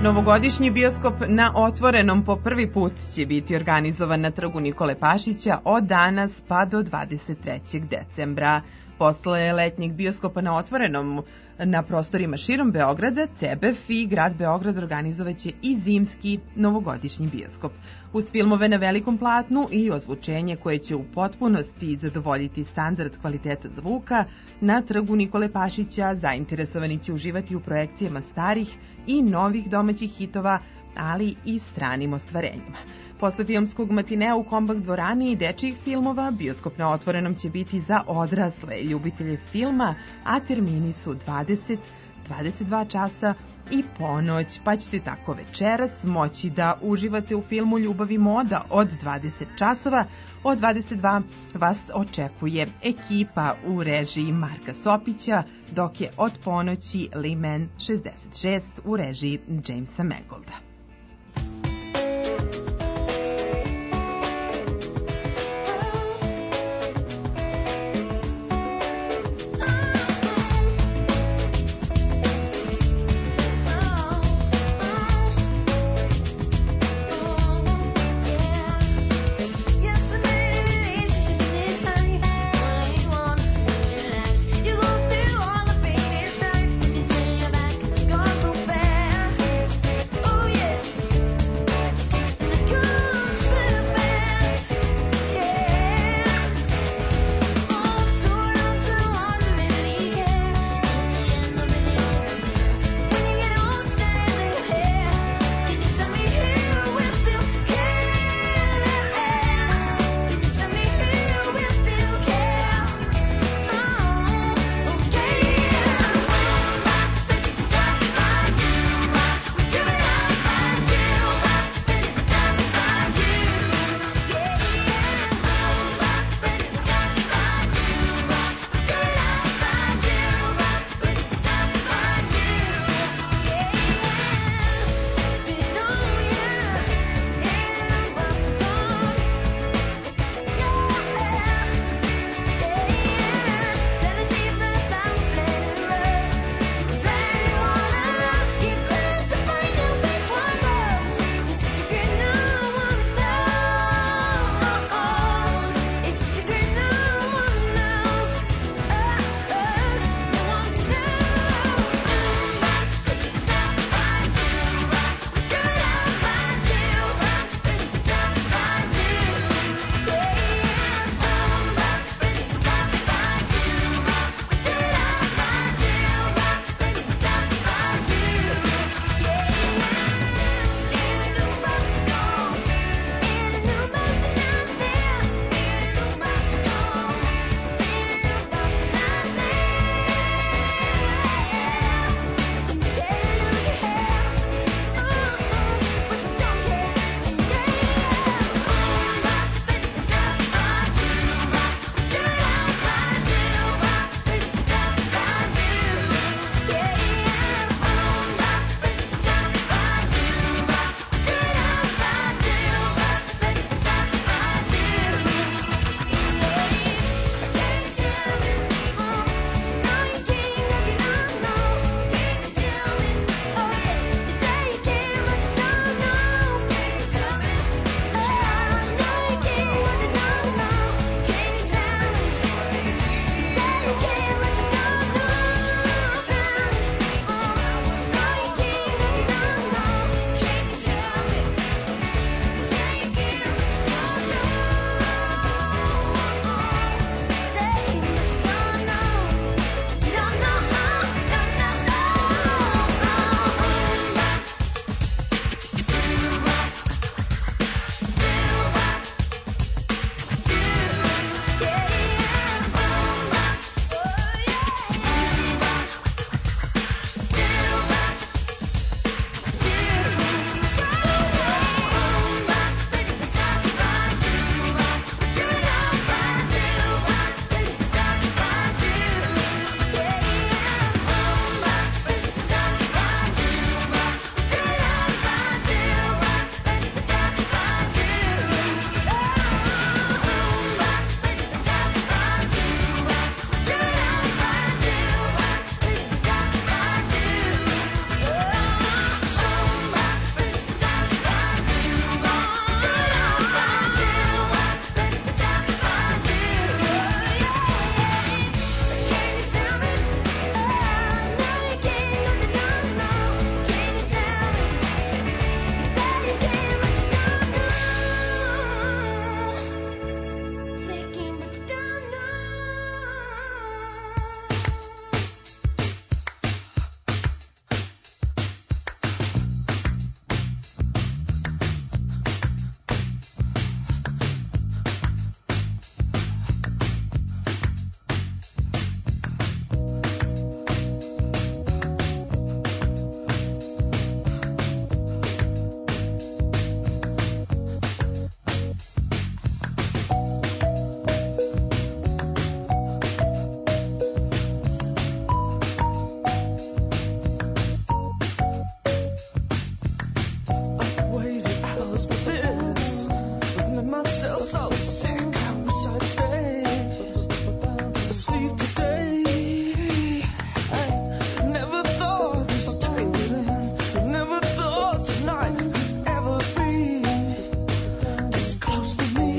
Novogodišnji bioskop na otvorenom po prvi put će biti organizovan na trgu Nikole Pašića od danas pa do 23. decembra. Posle letnjeg bioskopa na otvorenom na prostorima širom Beograda, CBF i grad Beograd organizovaće i zimski novogodišnji bioskop. Uz filmove na velikom platnu i ozvučenje koje će u potpunosti zadovoljiti standard kvaliteta zvuka, na trgu Nikole Pašića zainteresovani će uživati u projekcijama starih i novih domaćih hitova, ali i stranim ostvarenjima. Posle filmskog matinea u Kombak dvorani i dečijih filmova, bioskop na otvorenom će biti za odrasle ljubitelje filma, a termini su 20, 22 časa i ponoć, pa ćete tako večeras moći da uživate u filmu Ljubav i moda od 20 časova. Od 22 vas očekuje ekipa u režiji Marka Sopića, dok je od ponoći Le Mans 66 u režiji Jamesa Mangolda. Oh yeah. sleep today. I never thought this day would end. Never thought tonight would ever be this close to me.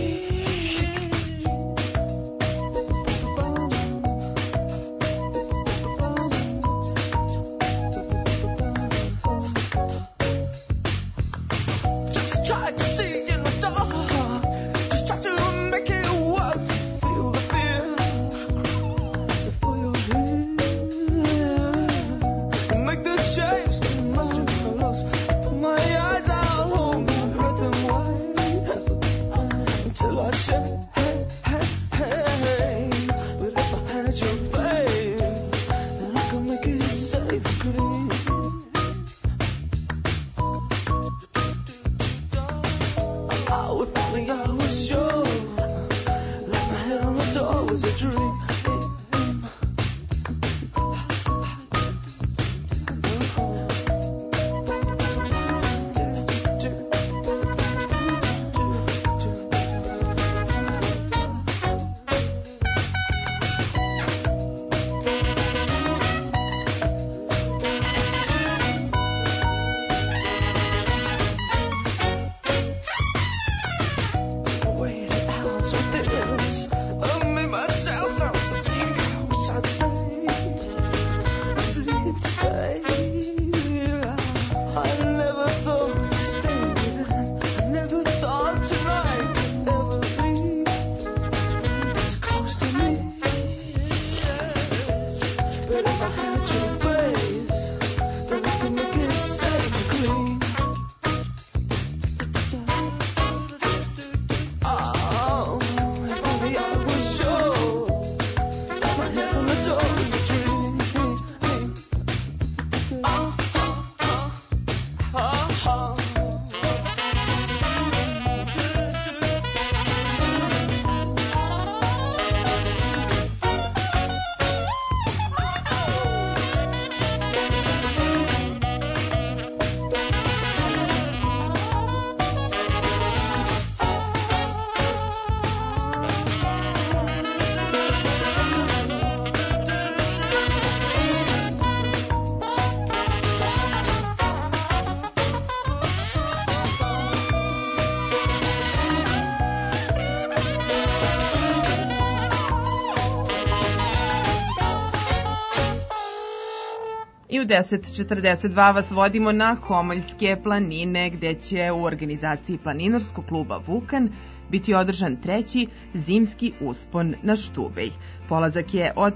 Just try to see in the dark. Just try to make it work. Feel the fear before you're here. Make the shapes come much too close. Put my eyes out, hold me, hurt them wide until I shed. But if I had your faith, then I could make it safe and clean. If only I was sure that my head on the door was a dream. Waited hours with this. I made myself sound sick. I wish I'd stay. Sleep today. I never thought of staying. I never thought tonight would ever be this close to me. But if I had your face, then I could make it safe and clean. Oh, if only I was sure that my head on the door was a dream. I u 10:42 vas vodimo na Homoljske planine, gde će u organizaciji planinarskog kluba Vukan biti održan 3. zimski uspon na Štubej. Polazak je od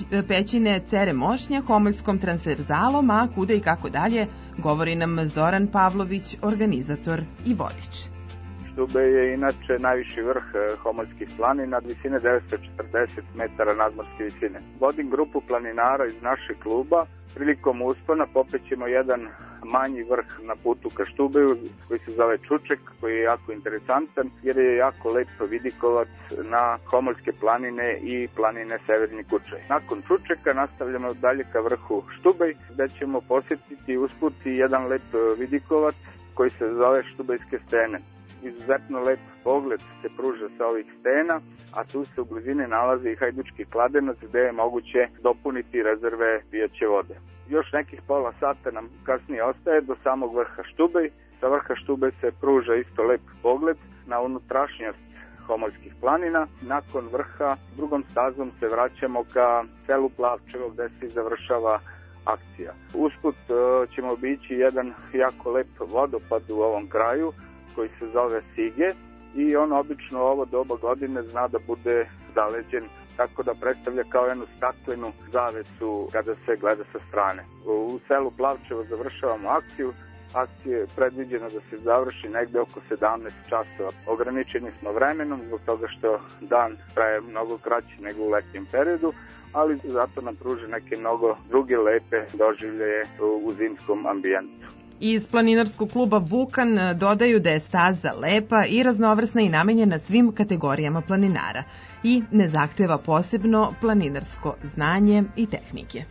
pećine Cere Mošnja Homoljskom transverzalom, a kuda i kako dalje, govori nam Zoran Pavlović, organizator i vodič. Štubej je inače najviši vrh Homoljskih planina, visine 940 metara nadmorske visine. Vodim grupu planinara iz našeg kluba. Prilikom uspona popećemo jedan manji vrh na putu ka Štubeju koji se zove Čuček, koji je jako interesantan jer je jako lep vidikovac na Homoljske planine i planine Severni Kučaj. Nakon Čučeka nastavljamo dalje ka vrhu Štubej, gde ćemo posjetiti usput i jedan lep vidikovac koji se zove Štubejske stene. Izuzetno lep pogled se pruža sa ovih stena, a tu se u blizini nalazi i Hajdučki kladenac gde je moguće dopuniti rezerve pijaće vode. Još nekih pola sata nam kasnije ostaje do samog vrha Štubej. Sa vrha Štubej se pruža isto lep pogled na unutrašnjost Homoljskih planina. Nakon vrha drugom stazom se vraćamo ka selu Plavčevo gde se završava akcija. Usput ćemo obići jedan jako lep vodopad u ovom kraju koji se zove Sige i on obično ovo doba godine zna da bude zaleđen, tako da predstavlja kao jednu staklenu zavesu kada se gleda sa strane. U selu Plavčevo završavamo akciju. Akcija je predviđena da se završi negde oko 17 časova. Ograničeni smo vremenom zbog toga što dan traje mnogo kraće nego u letnjem periodu, ali zato nam pruže neke mnogo druge lepe doživljaje u zimskom ambijentu. Iz planinarskog kluba Vukan dodaju da je staza lepa i raznovrsna i namenjena svim kategorijama planinara i ne zahteva posebno planinarsko znanje i tehnike.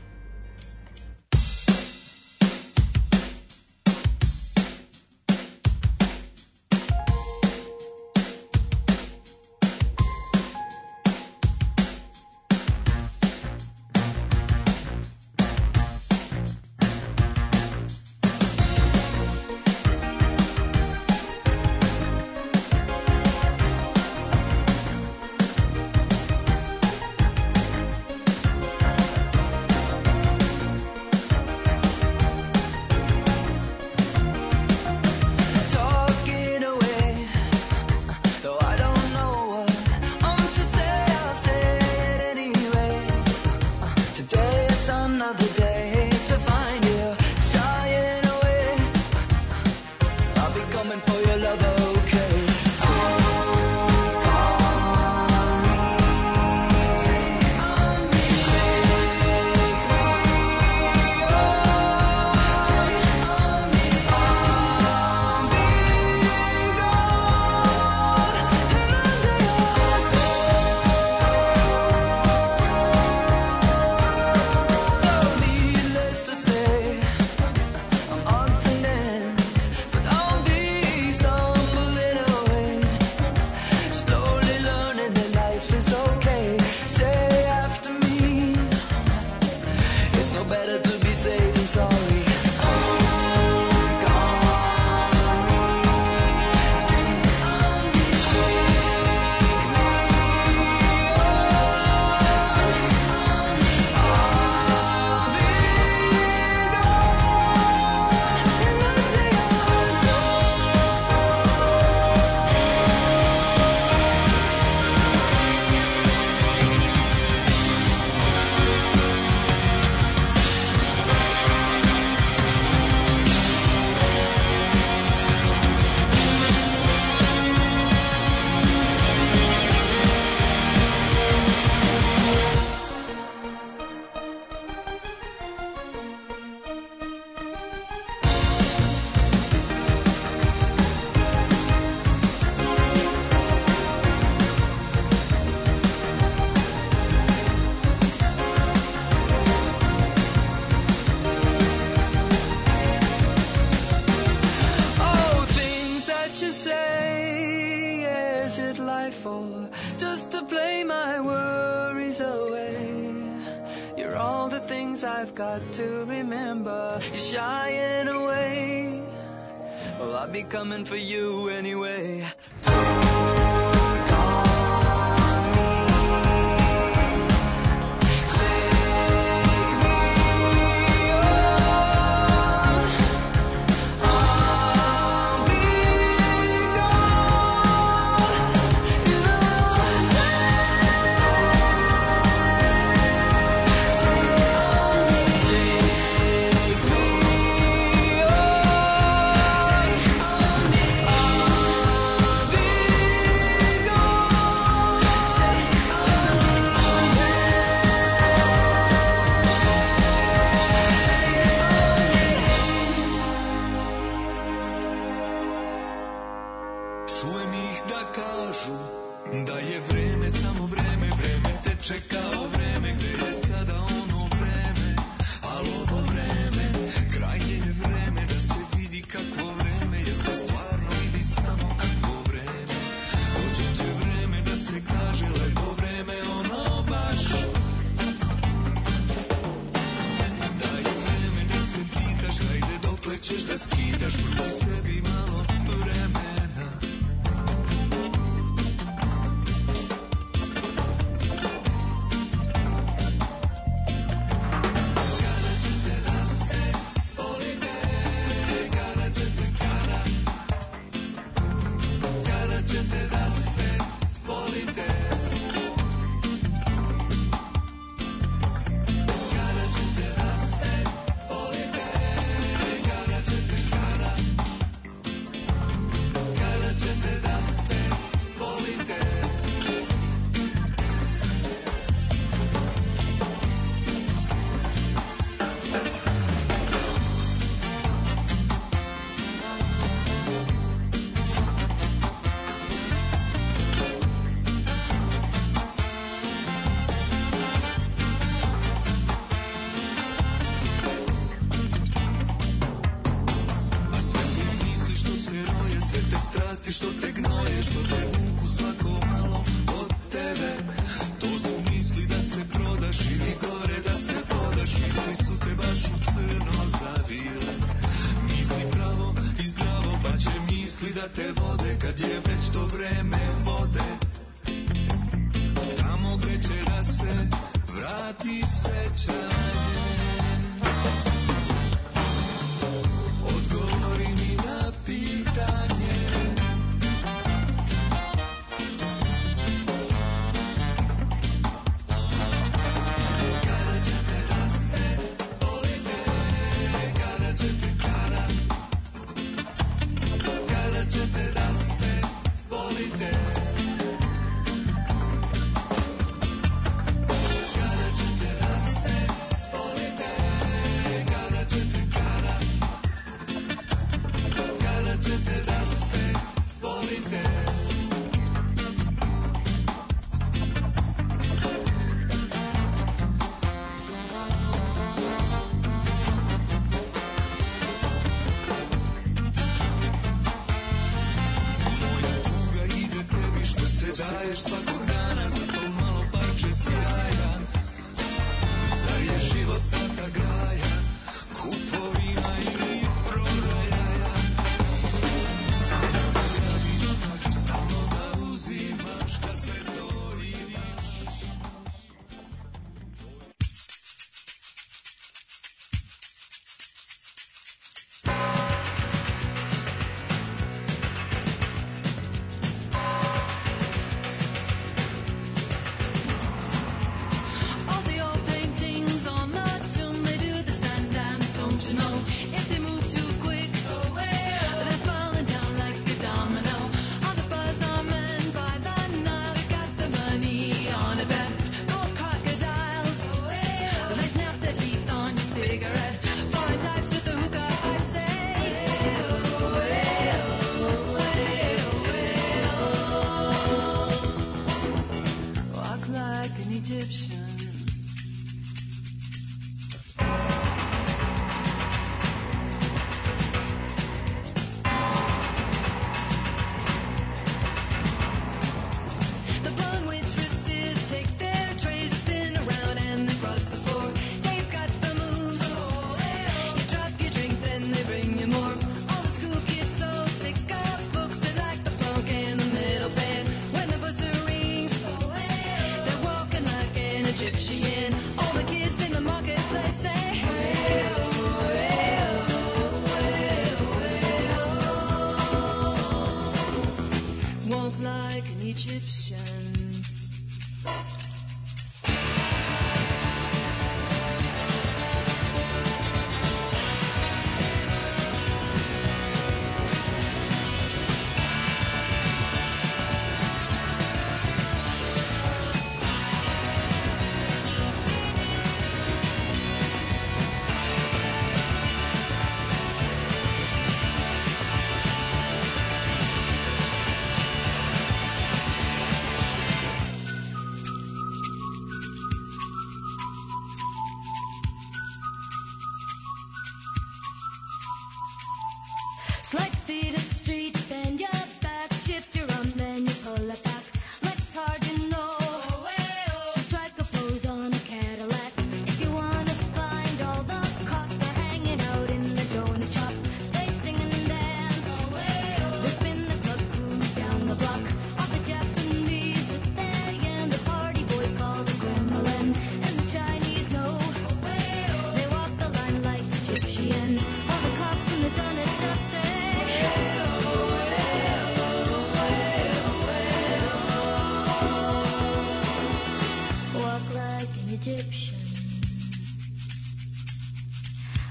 all the things I've got to remember. You're shying away. Well, I'll be coming for you anyway.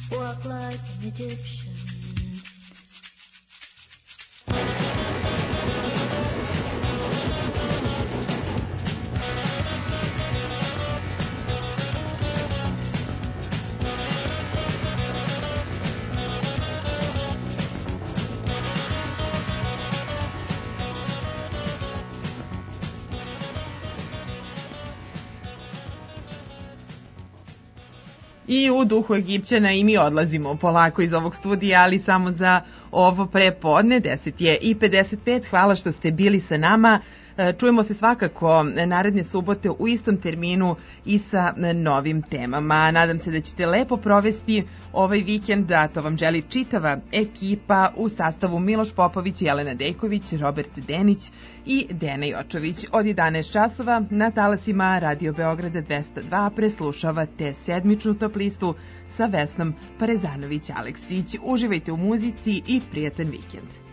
walk like an Egyptian. I u duhu Egipćana i mi odlazimo polako iz ovog studija, ali samo za ovo prepodne, 10:55. Hvala što ste bili sa nama. Čujemo se svakako naredne subote u istom terminu i sa novim temama. Nadam se da ćete lepo provesti ovaj vikend, a to vam želi čitava ekipa u sastavu Miloš Popović, Jelena Dejković, Robert Denić i Dena Jočović. Od 11 časova na talasima Radio Beograda 202 preslušavate sedmičnu top listu sa Vesnom Parezanović-Aleksić. Uživajte u muzici i prijatan vikend.